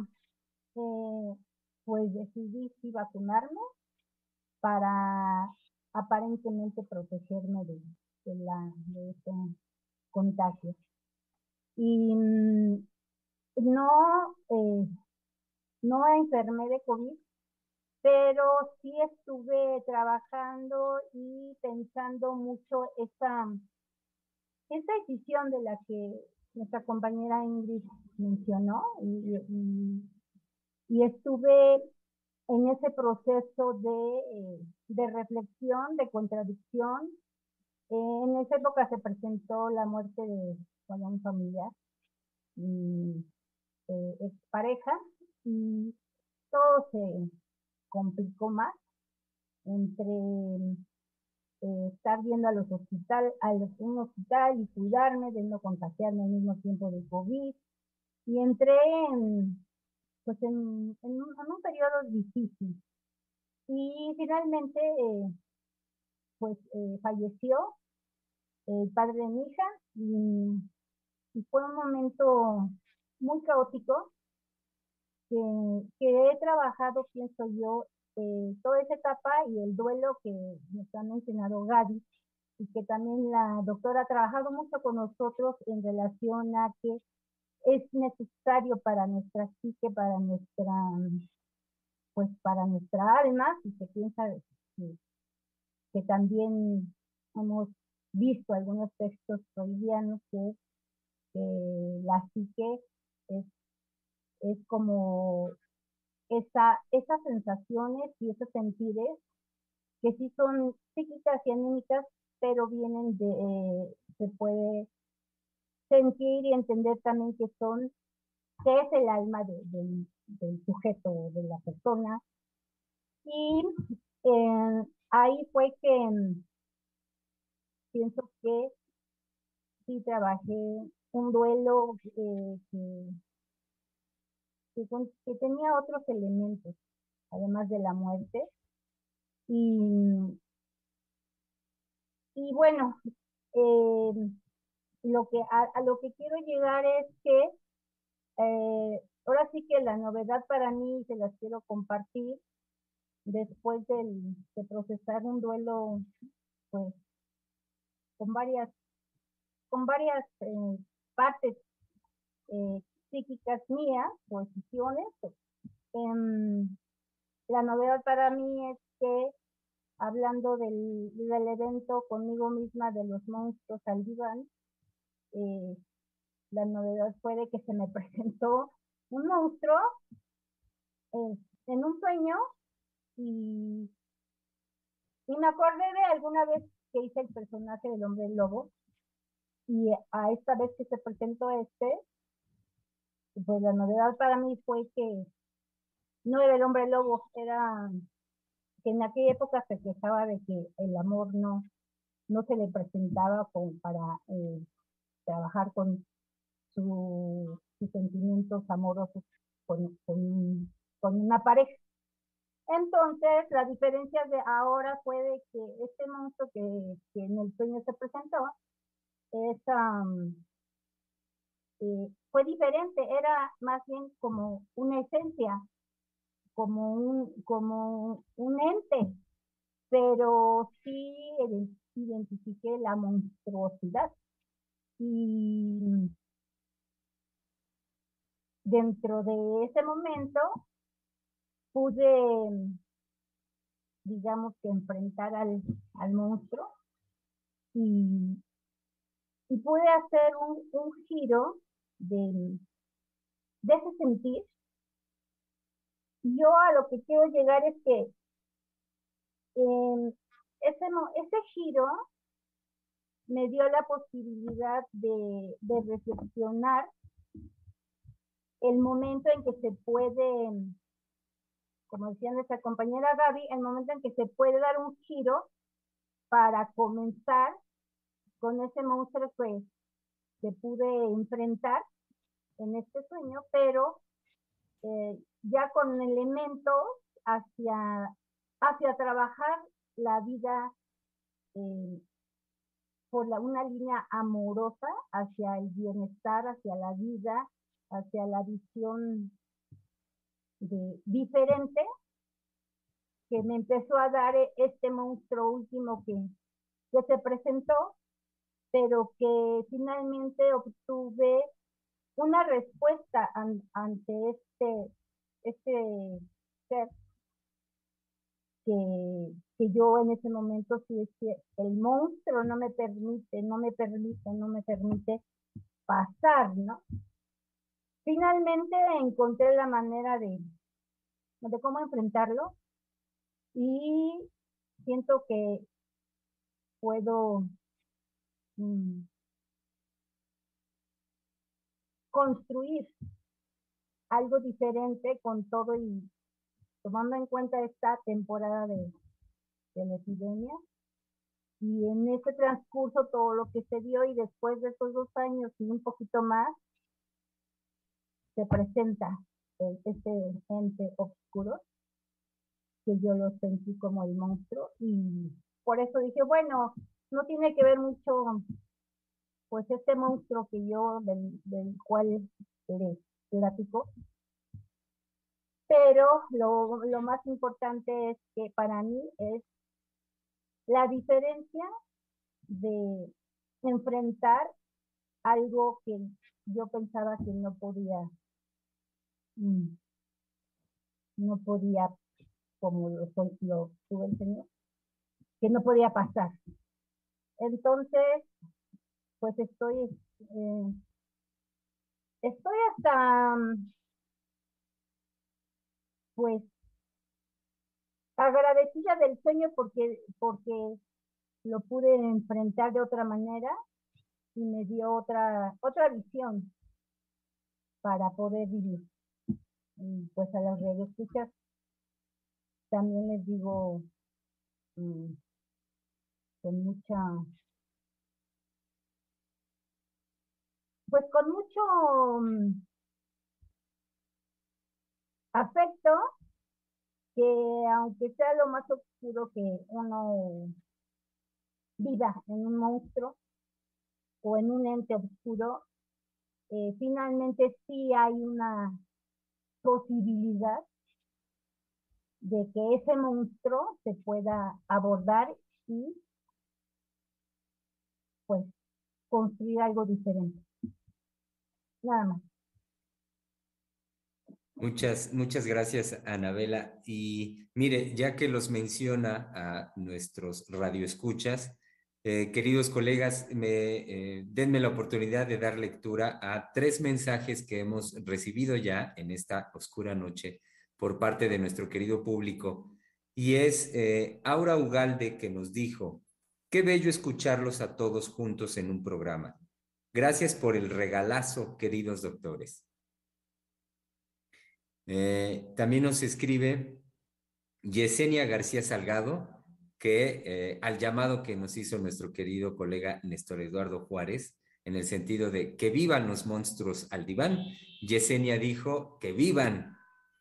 pues decidí sí vacunarme para aparentemente protegerme de este contagio. Y no enfermé de COVID, pero sí estuve trabajando y pensando mucho esta decisión de la que nuestra compañera Ingrid mencionó, y estuve en ese proceso de reflexión, de contradicción. En esa época se presentó la muerte de un familiar, mi expareja, y todo se complicó más entre estar viendo a un hospital y cuidarme de no contagiarme al mismo tiempo de COVID, y entré en un periodo difícil. Y finalmente, falleció el padre de mi hija, y fue un momento muy caótico que he trabajado, pienso yo, toda esa etapa y el duelo que nos ha mencionado Gaby, y que también la doctora ha trabajado mucho con nosotros en relación a que es necesario para nuestra psique, para nuestra alma, y se piensa que también hemos visto algunos textos freudianos que la psique es como esas sensaciones y esos sentires que sí son psíquicas y anímicas, pero se puede sentir y entender también que es el alma del sujeto, de la persona. Y ahí fue que pienso que sí trabajé un duelo que tenía otros elementos, además de la muerte, y Y bueno, a lo que quiero llegar es que ahora sí que la novedad para mí, se las quiero compartir, después de procesar un duelo, pues, con varias partes psíquicas mías, posiciones. La novedad para mí es que, hablando del evento conmigo misma de los monstruos al diván, la novedad fue de que se me presentó un monstruo en un sueño, y me acordé de alguna vez que hice el personaje del hombre lobo, y a esta vez que se presentó pues la novedad para mí fue que no era el hombre lobo, era que en aquella época se quejaba de que el amor no se le presentaba como para trabajar con sus sentimientos amorosos con una pareja. Entonces, la diferencia de ahora fue de que este monstruo que en el sueño se presentó fue diferente, era más bien como una esencia, como un ente, pero sí identifiqué la monstruosidad. Y dentro de ese momento pude, digamos que, enfrentar al monstruo, y pude hacer un giro de ese sentir. Yo a lo que quiero llegar es que ese giro me dio la posibilidad de reflexionar el momento en que se puede, como decía nuestra compañera Gaby, el momento en que se puede dar un giro para comenzar con ese monstruo que pude enfrentar en este sueño, pero ya con elementos hacia trabajar la vida por una línea amorosa, hacia el bienestar, hacia la vida, hacia la visión diferente que me empezó a dar este monstruo último que se presentó, pero que finalmente obtuve una respuesta ante este ser que yo en ese momento sí decía, el monstruo no me permite pasar, ¿no? Finalmente encontré la manera de cómo enfrentarlo, y siento que puedo construir algo diferente con todo, y tomando en cuenta esta temporada de la epidemia, y en ese transcurso todo lo que se dio, y después de esos 2 años y un poquito más, se presenta este ente oscuro, que yo lo sentí como el monstruo, y por eso dije, bueno, no tiene que ver mucho pues este monstruo que yo, del cual les platico, pero lo más importante es que para mí es la diferencia de enfrentar algo que yo pensaba que no podía, como lo tuve el Señor, que no podía pasar. Entonces, pues estoy hasta, pues, agradecida del sueño porque lo pude enfrentar de otra manera, y me dio otra visión para poder vivir. Y pues a las radioescuchas también les digo con mucho afecto, que aunque sea lo más oscuro que uno viva en un monstruo o en un ente oscuro, finalmente sí hay una posibilidad de que ese monstruo se pueda abordar y pues construir algo diferente. Nada más. Muchas gracias, Anabela. Y mire, ya que los menciona a nuestros radioescuchas, queridos colegas, denme la oportunidad de dar lectura a 3 mensajes que hemos recibido ya en esta oscura noche por parte de nuestro querido público. Y es Aura Ugalde, que nos dijo: qué bello escucharlos a todos juntos en un programa. Gracias por el regalazo, queridos doctores. También nos escribe Yesenia García Salgado, que al llamado que nos hizo nuestro querido colega Néstor Eduardo Juárez, en el sentido de que vivan los monstruos al diván, Yesenia dijo que vivan.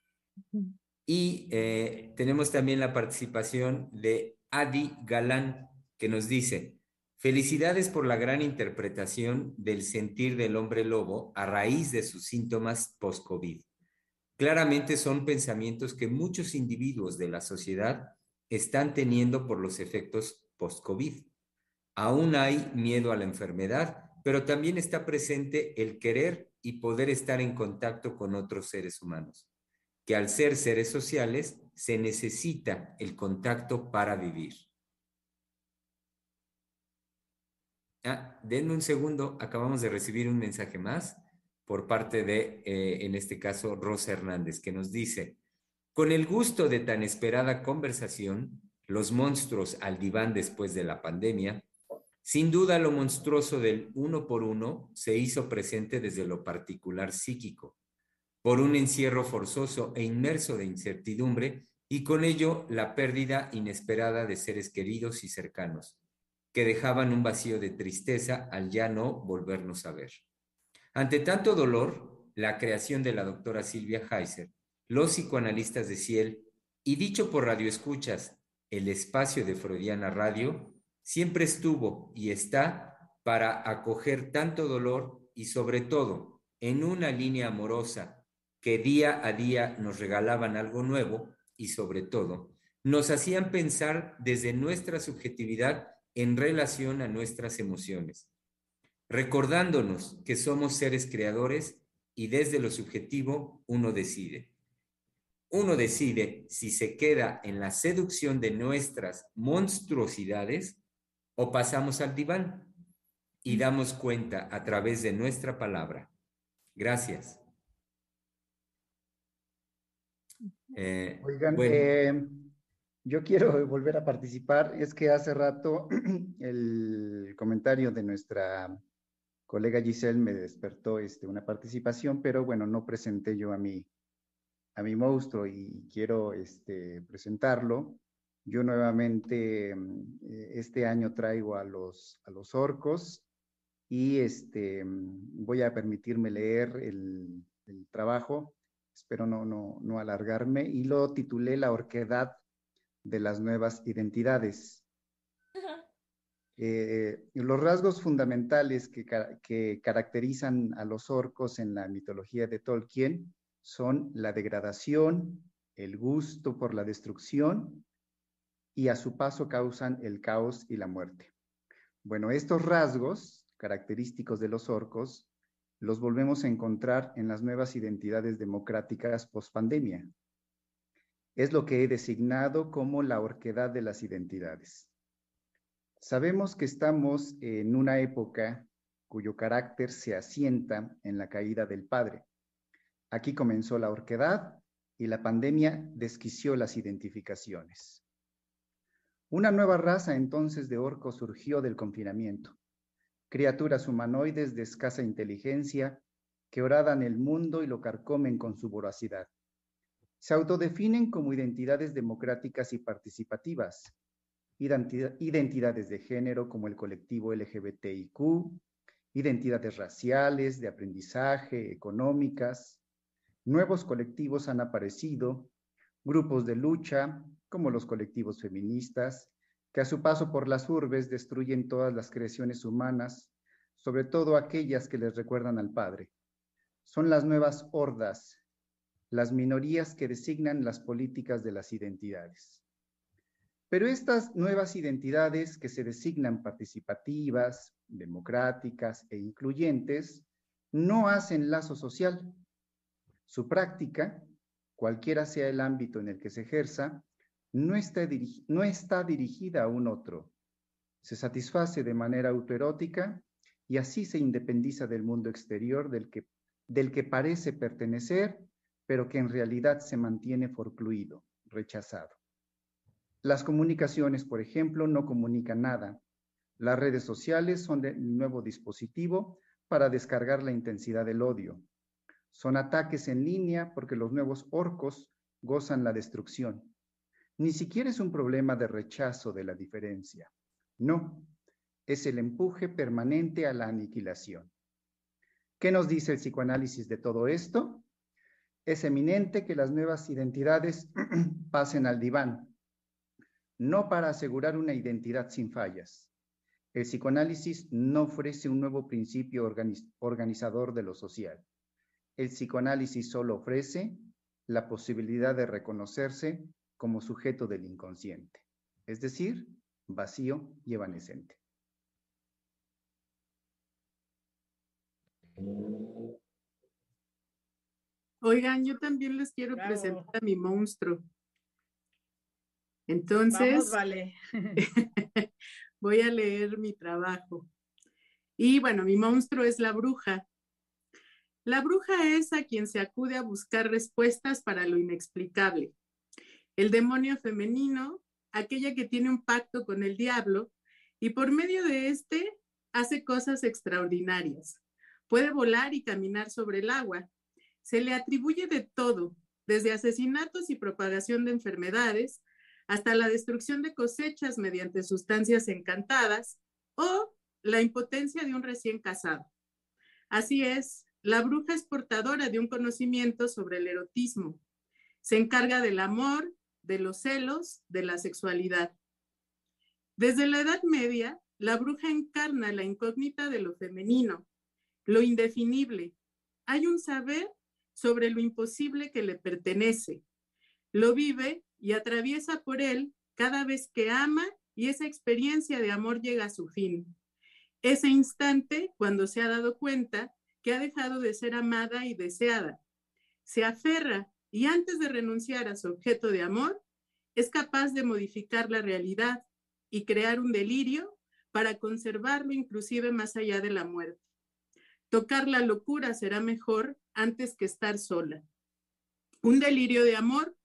Y tenemos también la participación de Adi Galán, que nos dice: felicidades por la gran interpretación del sentir del hombre lobo a raíz de sus síntomas post-COVID. Claramente son pensamientos que muchos individuos de la sociedad están teniendo por los efectos post-COVID. Aún hay miedo a la enfermedad, pero también está presente el querer y poder estar en contacto con otros seres humanos, que al ser seres sociales se necesita el contacto para vivir. Denme un segundo, acabamos de recibir un mensaje más por parte de, en este caso, Rosa Hernández, que nos dice: con el gusto de tan esperada conversación, los monstruos al diván después de la pandemia, sin duda lo monstruoso del uno por uno se hizo presente desde lo particular psíquico, por un encierro forzoso e inmerso de incertidumbre, y con ello la pérdida inesperada de seres queridos y cercanos, que dejaban un vacío de tristeza al ya no volvernos a ver. Ante tanto dolor, la creación de la doctora Silvia Heiser, los psicoanalistas de Ciel, y dicho por radioescuchas, el espacio de Freudiana Radio, siempre estuvo y está para acoger tanto dolor y, sobre todo, en una línea amorosa que día a día nos regalaban algo nuevo y, sobre todo, nos hacían pensar desde nuestra subjetividad en relación a nuestras emociones, recordándonos que somos seres creadores y desde lo subjetivo uno decide. Uno decide si se queda en la seducción de nuestras monstruosidades o pasamos al diván y damos cuenta a través de nuestra palabra. Gracias. Oigan, bueno. Yo quiero volver a participar. Es que hace rato el comentario de nuestra colega Giselle me despertó una participación, pero bueno, no presenté yo a mi monstruo y quiero presentarlo. Yo nuevamente este año traigo a los orcos y voy a permitirme leer el trabajo. Espero no alargarme, y lo titulé La Orquedad de las nuevas identidades. Los rasgos fundamentales que caracterizan a los orcos en la mitología de Tolkien son la degradación, el gusto por la destrucción, y a su paso causan el caos y la muerte. Bueno, estos rasgos característicos de los orcos los volvemos a encontrar en las nuevas identidades democráticas post-pandemia. Es lo que he designado como la orquedad de las identidades. Sabemos que estamos en una época cuyo carácter se asienta en la caída del Padre. Aquí comenzó la orquedad y la pandemia desquició las identificaciones. Una nueva raza entonces de orcos surgió del confinamiento. Criaturas humanoides de escasa inteligencia que horadan el mundo y lo carcomen con su voracidad. Se autodefinen como identidades democráticas y participativas, identidades de género como el colectivo LGBTIQ, identidades raciales, de aprendizaje, económicas. Nuevos colectivos han aparecido, grupos de lucha como los colectivos feministas, que a su paso por las urbes destruyen todas las creaciones humanas, sobre todo aquellas que les recuerdan al Padre. Son las nuevas hordas, las minorías que designan las políticas de las identidades. Pero estas nuevas identidades que se designan participativas, democráticas e incluyentes, no hacen lazo social. Su práctica, cualquiera sea el ámbito en el que se ejerza, no está dirigida a un otro. Se satisface de manera autoerótica y así se independiza del mundo exterior del que parece pertenecer, pero que en realidad se mantiene forcluido, rechazado. Las comunicaciones, por ejemplo, no comunican nada. Las redes sociales son el nuevo dispositivo para descargar la intensidad del odio. Son ataques en línea porque los nuevos orcos gozan la destrucción. Ni siquiera es un problema de rechazo de la diferencia. No, es el empuje permanente a la aniquilación. ¿Qué nos dice el psicoanálisis de todo esto? Es eminente que las nuevas identidades pasen al diván, no para asegurar una identidad sin fallas. El psicoanálisis no ofrece un nuevo principio organizador de lo social. El psicoanálisis solo ofrece la posibilidad de reconocerse como sujeto del inconsciente, es decir, vacío y evanescente. Oigan, yo también les quiero presentar a mi monstruo. Entonces, vamos, vale. voy a leer mi trabajo. Y bueno, mi monstruo es la bruja. La bruja es a quien se acude a buscar respuestas para lo inexplicable. El demonio femenino, aquella que tiene un pacto con el diablo y por medio de este hace cosas extraordinarias. Puede volar y caminar sobre el agua. Se le atribuye de todo, desde asesinatos y propagación de enfermedades hasta la destrucción de cosechas mediante sustancias encantadas o la impotencia de un recién casado. Así es, la bruja es portadora de un conocimiento sobre el erotismo. Se encarga del amor, de los celos, de la sexualidad. Desde la Edad Media, la bruja encarna la incógnita de lo femenino, lo indefinible. Hay un saber sobre lo imposible que le pertenece. Lo vive y atraviesa por él cada vez que ama y esa experiencia de amor llega a su fin. Ese instante cuando se ha dado cuenta que ha dejado de ser amada y deseada. Se aferra y antes de renunciar a su objeto de amor, es capaz de modificar la realidad y crear un delirio para conservarlo inclusive más allá de la muerte. Tocar la locura será mejor antes que estar sola. Un delirio de amor,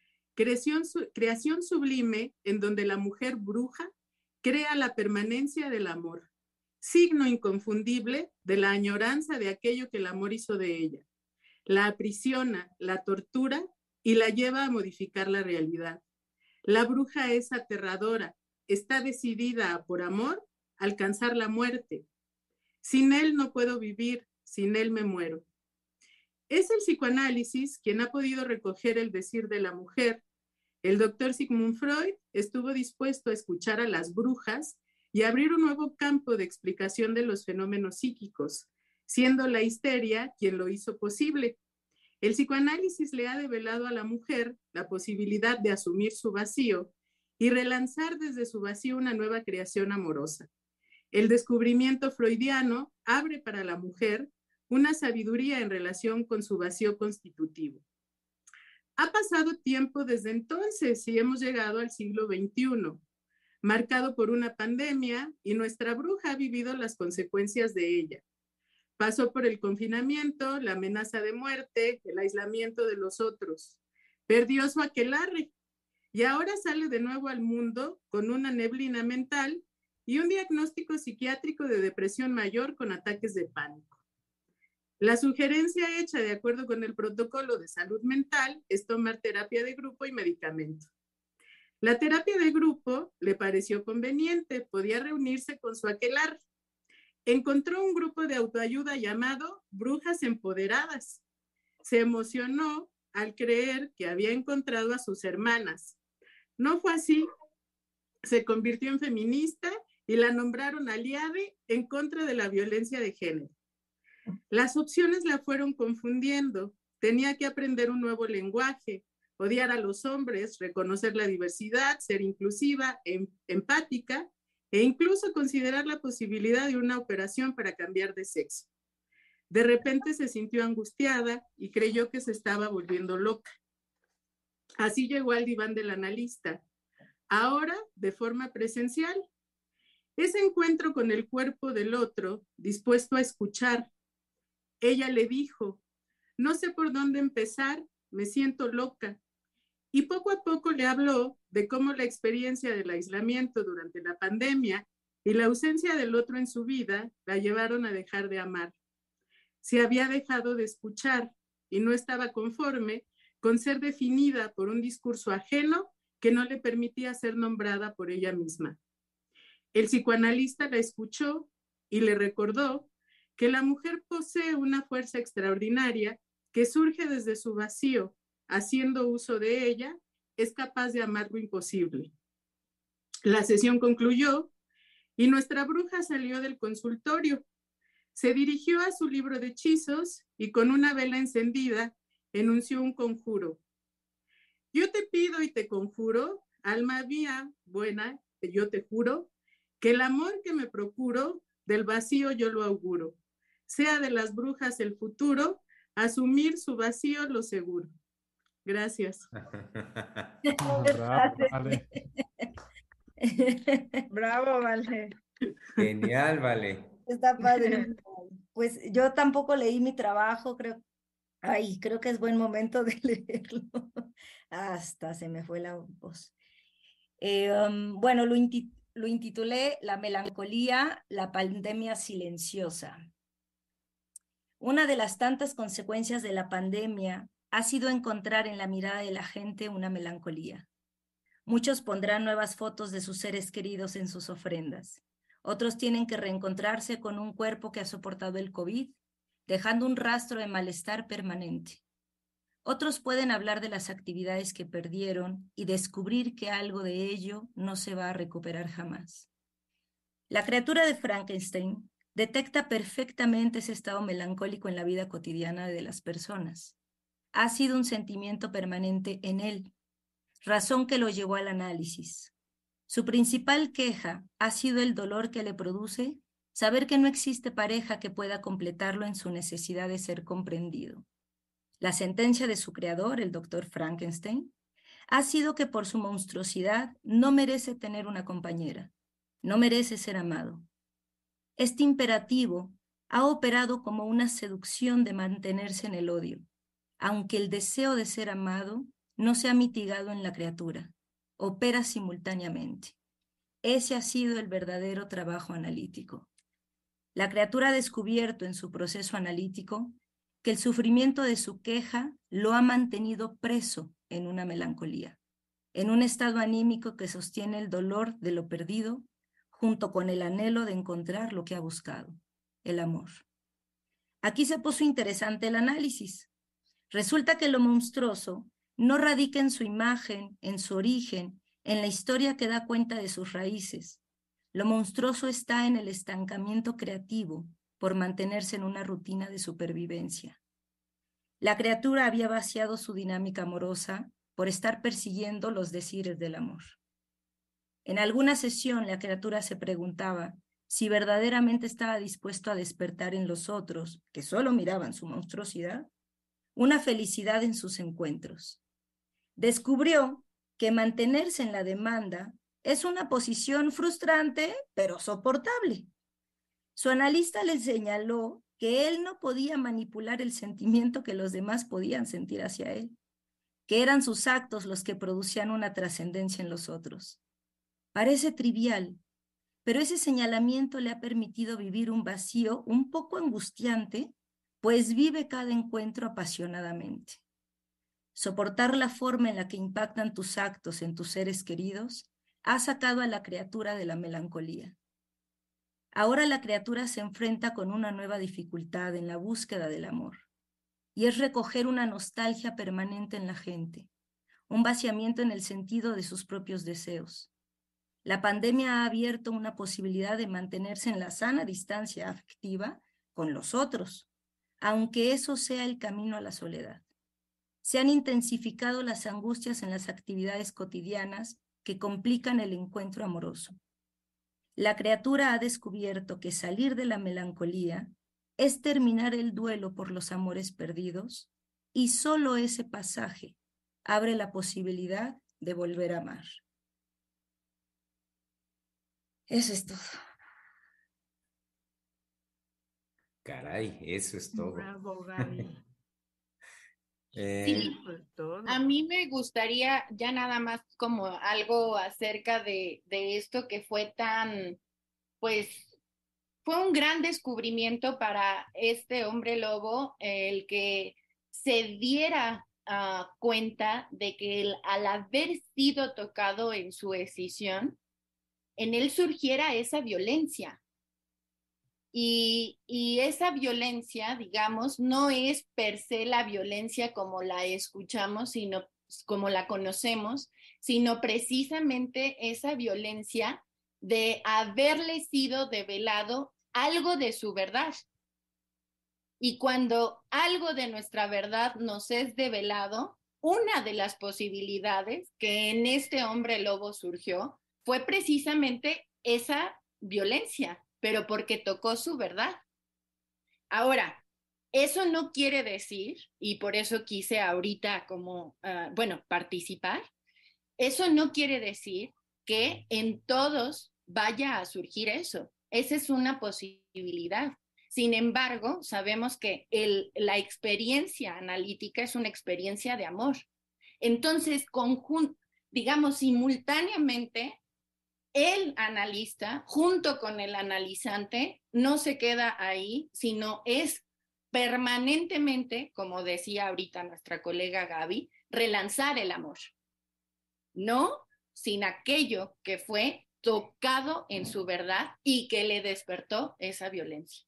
creación sublime en donde la mujer bruja crea la permanencia del amor, signo inconfundible de la añoranza de aquello que el amor hizo de ella. La aprisiona, la tortura y la lleva a modificar la realidad. La bruja es aterradora, está decidida a, por amor, alcanzar la muerte. Sin él no puedo vivir, sin él me muero. Es el psicoanálisis quien ha podido recoger el decir de la mujer. El doctor Sigmund Freud estuvo dispuesto a escuchar a las brujas y abrir un nuevo campo de explicación de los fenómenos psíquicos, siendo la histeria quien lo hizo posible. El psicoanálisis le ha develado a la mujer la posibilidad de asumir su vacío y relanzar desde su vacío una nueva creación amorosa. El descubrimiento freudiano abre para la mujer una sabiduría en relación con su vacío constitutivo. Ha pasado tiempo desde entonces y hemos llegado al siglo XXI, marcado por una pandemia y nuestra bruja ha vivido las consecuencias de ella. Pasó por el confinamiento, la amenaza de muerte, el aislamiento de los otros. Perdió su aquelarre y ahora sale de nuevo al mundo con una neblina mental y un diagnóstico psiquiátrico de depresión mayor con ataques de pánico. La sugerencia hecha de acuerdo con el protocolo de salud mental es tomar terapia de grupo y medicamento. La terapia de grupo le pareció conveniente, podía reunirse con su aquelarre. Encontró un grupo de autoayuda llamado Brujas Empoderadas. Se emocionó al creer que había encontrado a sus hermanas. No fue así. se convirtió en feminista y la nombraron aliada en contra de la violencia de género. Las opciones la fueron confundiendo. Tenía que aprender un nuevo lenguaje, odiar a los hombres, reconocer la diversidad, ser inclusiva, empática e incluso considerar la posibilidad de una operación para cambiar de sexo. De repente se sintió angustiada y creyó que se estaba volviendo loca. Así llegó al diván del analista, ahora de forma presencial. Ese encuentro con el cuerpo del otro, dispuesto a escuchar. Ella le dijo, no sé por dónde empezar, me siento loca. Y poco a poco le habló de cómo la experiencia del aislamiento durante la pandemia y la ausencia del otro en su vida la llevaron a dejar de amar. Se había dejado de escuchar y no estaba conforme con ser definida por un discurso ajeno que no le permitía ser nombrada por ella misma. El psicoanalista la escuchó y le recordó que la mujer posee una fuerza extraordinaria que surge desde su vacío. Haciendo uso de ella, es capaz de amar lo imposible. La sesión concluyó y nuestra bruja salió del consultorio. Se dirigió a su libro de hechizos y con una vela encendida enunció un conjuro. Yo te pido y te conjuro, alma mía buena, que yo te juro, que el amor que me procuro, del vacío yo lo auguro. Sea de las brujas el futuro, asumir su vacío lo seguro. Gracias. Bravo, Vale. Bravo, Vale. Genial, Vale. Está padre. Pues yo tampoco leí mi trabajo, creo que es buen momento de leerlo. Hasta se me fue la voz. Bueno, lo intitulé La melancolía, la pandemia silenciosa. Una de las tantas consecuencias de la pandemia ha sido encontrar en la mirada de la gente una melancolía. Muchos pondrán nuevas fotos de sus seres queridos en sus ofrendas. Otros tienen que reencontrarse con un cuerpo que ha soportado el COVID, dejando un rastro de malestar permanente. Otros pueden hablar de las actividades que perdieron y descubrir que algo de ello no se va a recuperar jamás. La criatura de Frankenstein detecta perfectamente ese estado melancólico en la vida cotidiana de las personas. Ha sido un sentimiento permanente en él, razón que lo llevó al análisis. Su principal queja ha sido el dolor que le produce saber que no existe pareja que pueda completarlo en su necesidad de ser comprendido. La sentencia de su creador, el doctor Frankenstein, ha sido que por su monstruosidad no merece tener una compañera, no merece ser amado. Este imperativo ha operado como una seducción de mantenerse en el odio, aunque el deseo de ser amado no se ha mitigado en la criatura, opera simultáneamente. Ese ha sido el verdadero trabajo analítico. La criatura ha descubierto en su proceso analítico que el sufrimiento de su queja lo ha mantenido preso en una melancolía, en un estado anímico que sostiene el dolor de lo perdido junto con el anhelo de encontrar lo que ha buscado, el amor. Aquí se puso interesante el análisis. Resulta que lo monstruoso no radica en su imagen, en su origen, en la historia que da cuenta de sus raíces. Lo monstruoso está en el estancamiento creativo por mantenerse en una rutina de supervivencia. La criatura había vaciado su dinámica amorosa por estar persiguiendo los desires del amor. En alguna sesión la criatura se preguntaba si verdaderamente estaba dispuesto a despertar en los otros, que solo miraban su monstruosidad, una felicidad en sus encuentros. Descubrió que mantenerse en la demanda es una posición frustrante, pero soportable. Su analista le señaló que él no podía manipular el sentimiento que los demás podían sentir hacia él, que eran sus actos los que producían una trascendencia en los otros. Parece trivial, pero ese señalamiento le ha permitido vivir un vacío un poco angustiante, pues vive cada encuentro apasionadamente. Soportar la forma en la que impactan tus actos en tus seres queridos ha sacado a la criatura de la melancolía. Ahora la criatura se enfrenta con una nueva dificultad en la búsqueda del amor, y es recoger una nostalgia permanente en la gente, un vaciamiento en el sentido de sus propios deseos. La pandemia ha abierto una posibilidad de mantenerse en la sana distancia afectiva con los otros, aunque eso sea el camino a la soledad. Se han intensificado las angustias en las actividades cotidianas que complican el encuentro amoroso. La criatura ha descubierto que salir de la melancolía es terminar el duelo por los amores perdidos, y solo ese pasaje abre la posibilidad de volver a amar. Eso es todo. Caray, eso es todo. Bravo, Gaby. Sí, a mí me gustaría ya nada más como algo acerca de esto que fue tan, pues, fue un gran descubrimiento para este hombre lobo, el que se diera cuenta de que al haber sido tocado en su decisión, en él surgiera esa violencia. Y esa violencia, digamos, no es per se la violencia como la escuchamos, sino como la conocemos, sino precisamente esa violencia de haberle sido develado algo de su verdad. Y cuando algo de nuestra verdad nos es develado, una de las posibilidades que en este hombre lobo surgió fue precisamente esa violencia, pero porque tocó su verdad. Ahora, eso no quiere decir, y por eso quise ahorita como, participar, eso no quiere decir que en todos vaya a surgir eso. Esa es una posibilidad. Sin embargo, sabemos que la experiencia analítica es una experiencia de amor. Entonces, digamos, simultáneamente, el analista, junto con el analizante, no se queda ahí, sino es permanentemente, como decía ahorita nuestra colega Gaby, relanzar el amor. No sin aquello que fue tocado en su verdad y que le despertó esa violencia.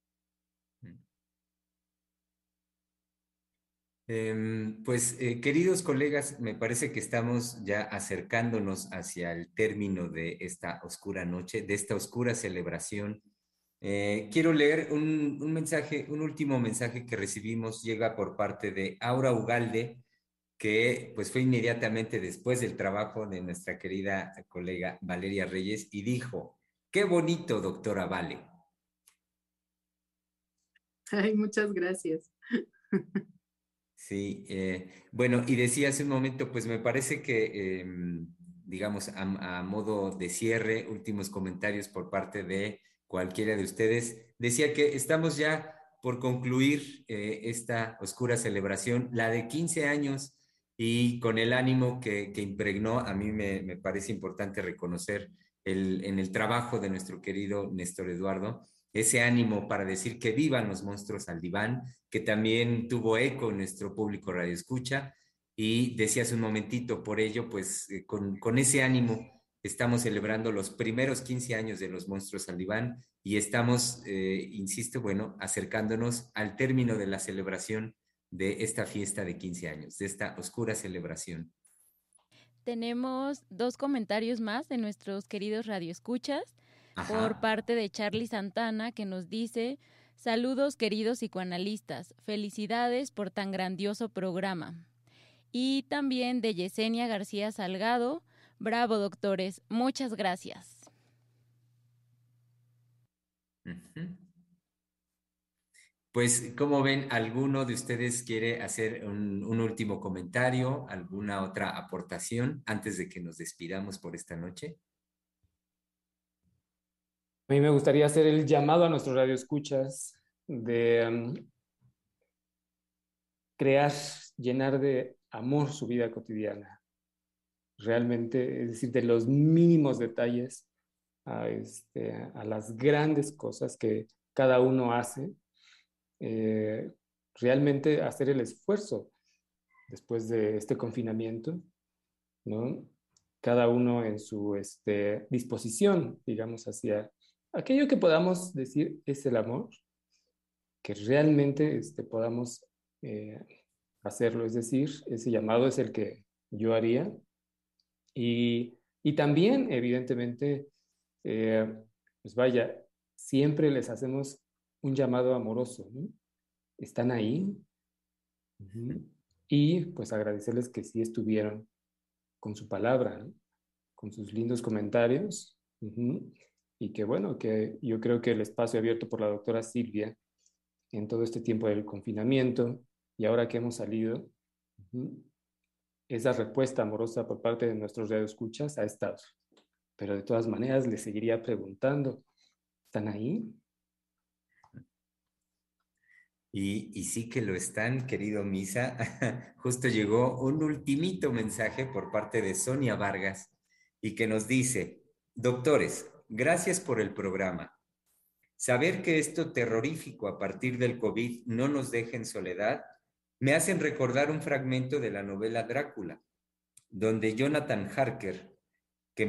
Queridos colegas, me parece que estamos ya acercándonos hacia el término de esta oscura noche, de esta oscura celebración. Quiero leer un mensaje, un último mensaje que recibimos, llega por parte de Aura Ugalde, que pues fue inmediatamente después del trabajo de nuestra querida colega Valeria Reyes, y dijo: qué bonito, doctora Vale. Ay, muchas gracias. Sí, bueno, y decía hace un momento, pues me parece que, digamos, a modo de cierre, últimos comentarios por parte de cualquiera de ustedes. Decía que estamos ya por concluir esta oscura celebración, la de 15 años, y con el ánimo que impregnó, a mí me parece importante reconocer en el trabajo de nuestro querido Néstor Eduardo, ese ánimo para decir que vivan los monstruos al diván, que también tuvo eco en nuestro público Radio Escucha, y decía hace un momentito, por ello, pues con ese ánimo estamos celebrando los primeros 15 años de los monstruos al diván, y estamos, insisto, bueno, acercándonos al término de la celebración de esta fiesta de 15 años, de esta oscura celebración. Tenemos 2 comentarios más de nuestros queridos radioescuchas. Ajá. Por parte de Charlie Santana, que nos dice: saludos queridos psicoanalistas, felicidades por tan grandioso programa. Y también de Yesenia García Salgado: bravo doctores, muchas gracias. Uh-huh. Pues, ¿cómo ven? ¿Alguno de ustedes quiere hacer un último comentario, alguna otra aportación antes de que nos despidamos por esta noche? A mí me gustaría hacer el llamado a nuestros radioescuchas de crear, llenar de amor su vida cotidiana. Realmente, es decir, de los mínimos detalles a las grandes cosas que cada uno hace. Realmente hacer el esfuerzo después de este confinamiento, ¿no? Cada uno en su disposición, digamos, hacia aquello que podamos decir es el amor, que realmente podamos hacerlo. Es decir, ese llamado es el que yo haría, y Y también, evidentemente, pues vaya, siempre les hacemos un llamado amoroso, ¿no? Están ahí. Y pues agradecerles que sí estuvieron con su palabra, ¿no? Con sus lindos comentarios. Y que bueno, que yo creo que el espacio abierto por la doctora Silvia en todo este tiempo del confinamiento y ahora que hemos salido, esa respuesta amorosa por parte de nuestros radioescuchas ha estado. Pero de todas maneras les seguiría preguntando, ¿están ahí? Y sí que lo están, querido Misa. Justo llegó un ultimito mensaje por parte de Sonia Vargas y que nos dice: doctores, gracias por el programa. Saber que esto terrorífico a partir del COVID no nos deja en soledad me hacen recordar un fragmento de la novela Drácula, donde Jonathan Harker, que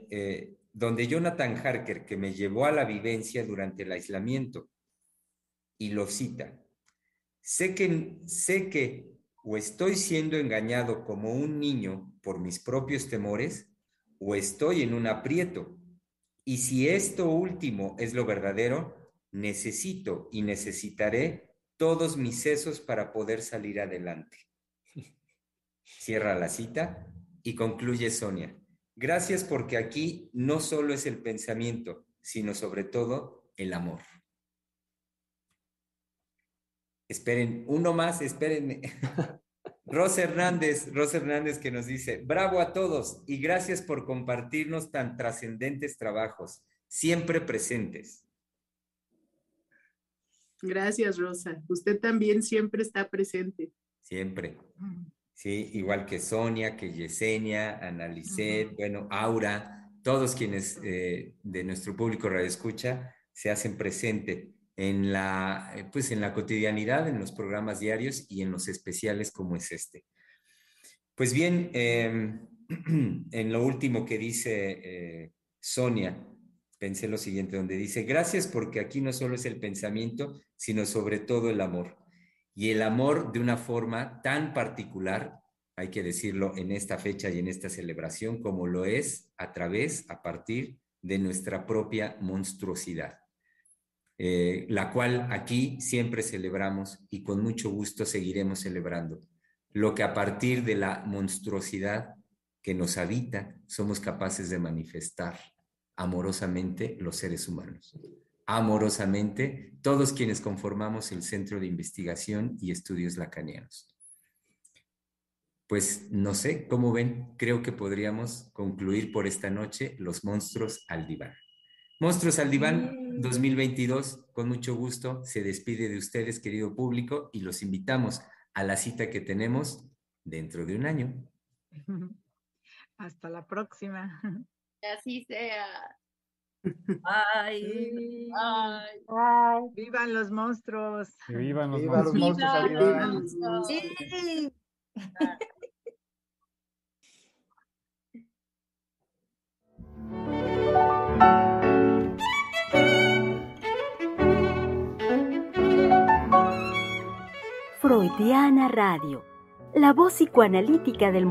me llevó a la vivencia durante el aislamiento, y lo cita: Sé que o estoy siendo engañado como un niño por mis propios temores, o estoy en un aprieto. Y si esto último es lo verdadero, necesito y necesitaré todos mis sesos para poder salir adelante. Cierra la cita y concluye Sonia: gracias, porque aquí no solo es el pensamiento, sino sobre todo el amor. Esperen, uno más, espérenme. Rosa Hernández que nos dice: bravo a todos y gracias por compartirnos tan trascendentes trabajos, siempre presentes. Gracias, Rosa. Usted también siempre está presente. Siempre. Sí, igual que Sonia, que Yesenia, Ana Lisset, bueno, Aura, todos quienes de nuestro público radioescucha se hacen presente en la cotidianidad, en los programas diarios y en los especiales como es este. Pues bien, en lo último que dice Sonia, pensé lo siguiente, donde dice: gracias, porque aquí no solo es el pensamiento, sino sobre todo el amor. Y el amor de una forma tan particular, hay que decirlo en esta fecha y en esta celebración, como lo es a partir de nuestra propia monstruosidad. La cual aquí siempre celebramos y con mucho gusto seguiremos celebrando. Lo que a partir de la monstruosidad que nos habita somos capaces de manifestar amorosamente los seres humanos. Amorosamente todos quienes conformamos el Centro de Investigación y Estudios Lacanianos. Pues no sé, ¿cómo ven? Creo que podríamos concluir por esta noche Los Monstruos al Diván. Monstruos al Diván 2022, con mucho gusto, se despide de ustedes, querido público, y los invitamos a la cita que tenemos dentro de un año. Hasta la próxima. Que así sea. Ay, ay, ay. ¡Vivan los monstruos! ¡Que vivan los ¡Viva los monstruos al diván! Sí. Freudiana Radio, la voz psicoanalítica del mundo.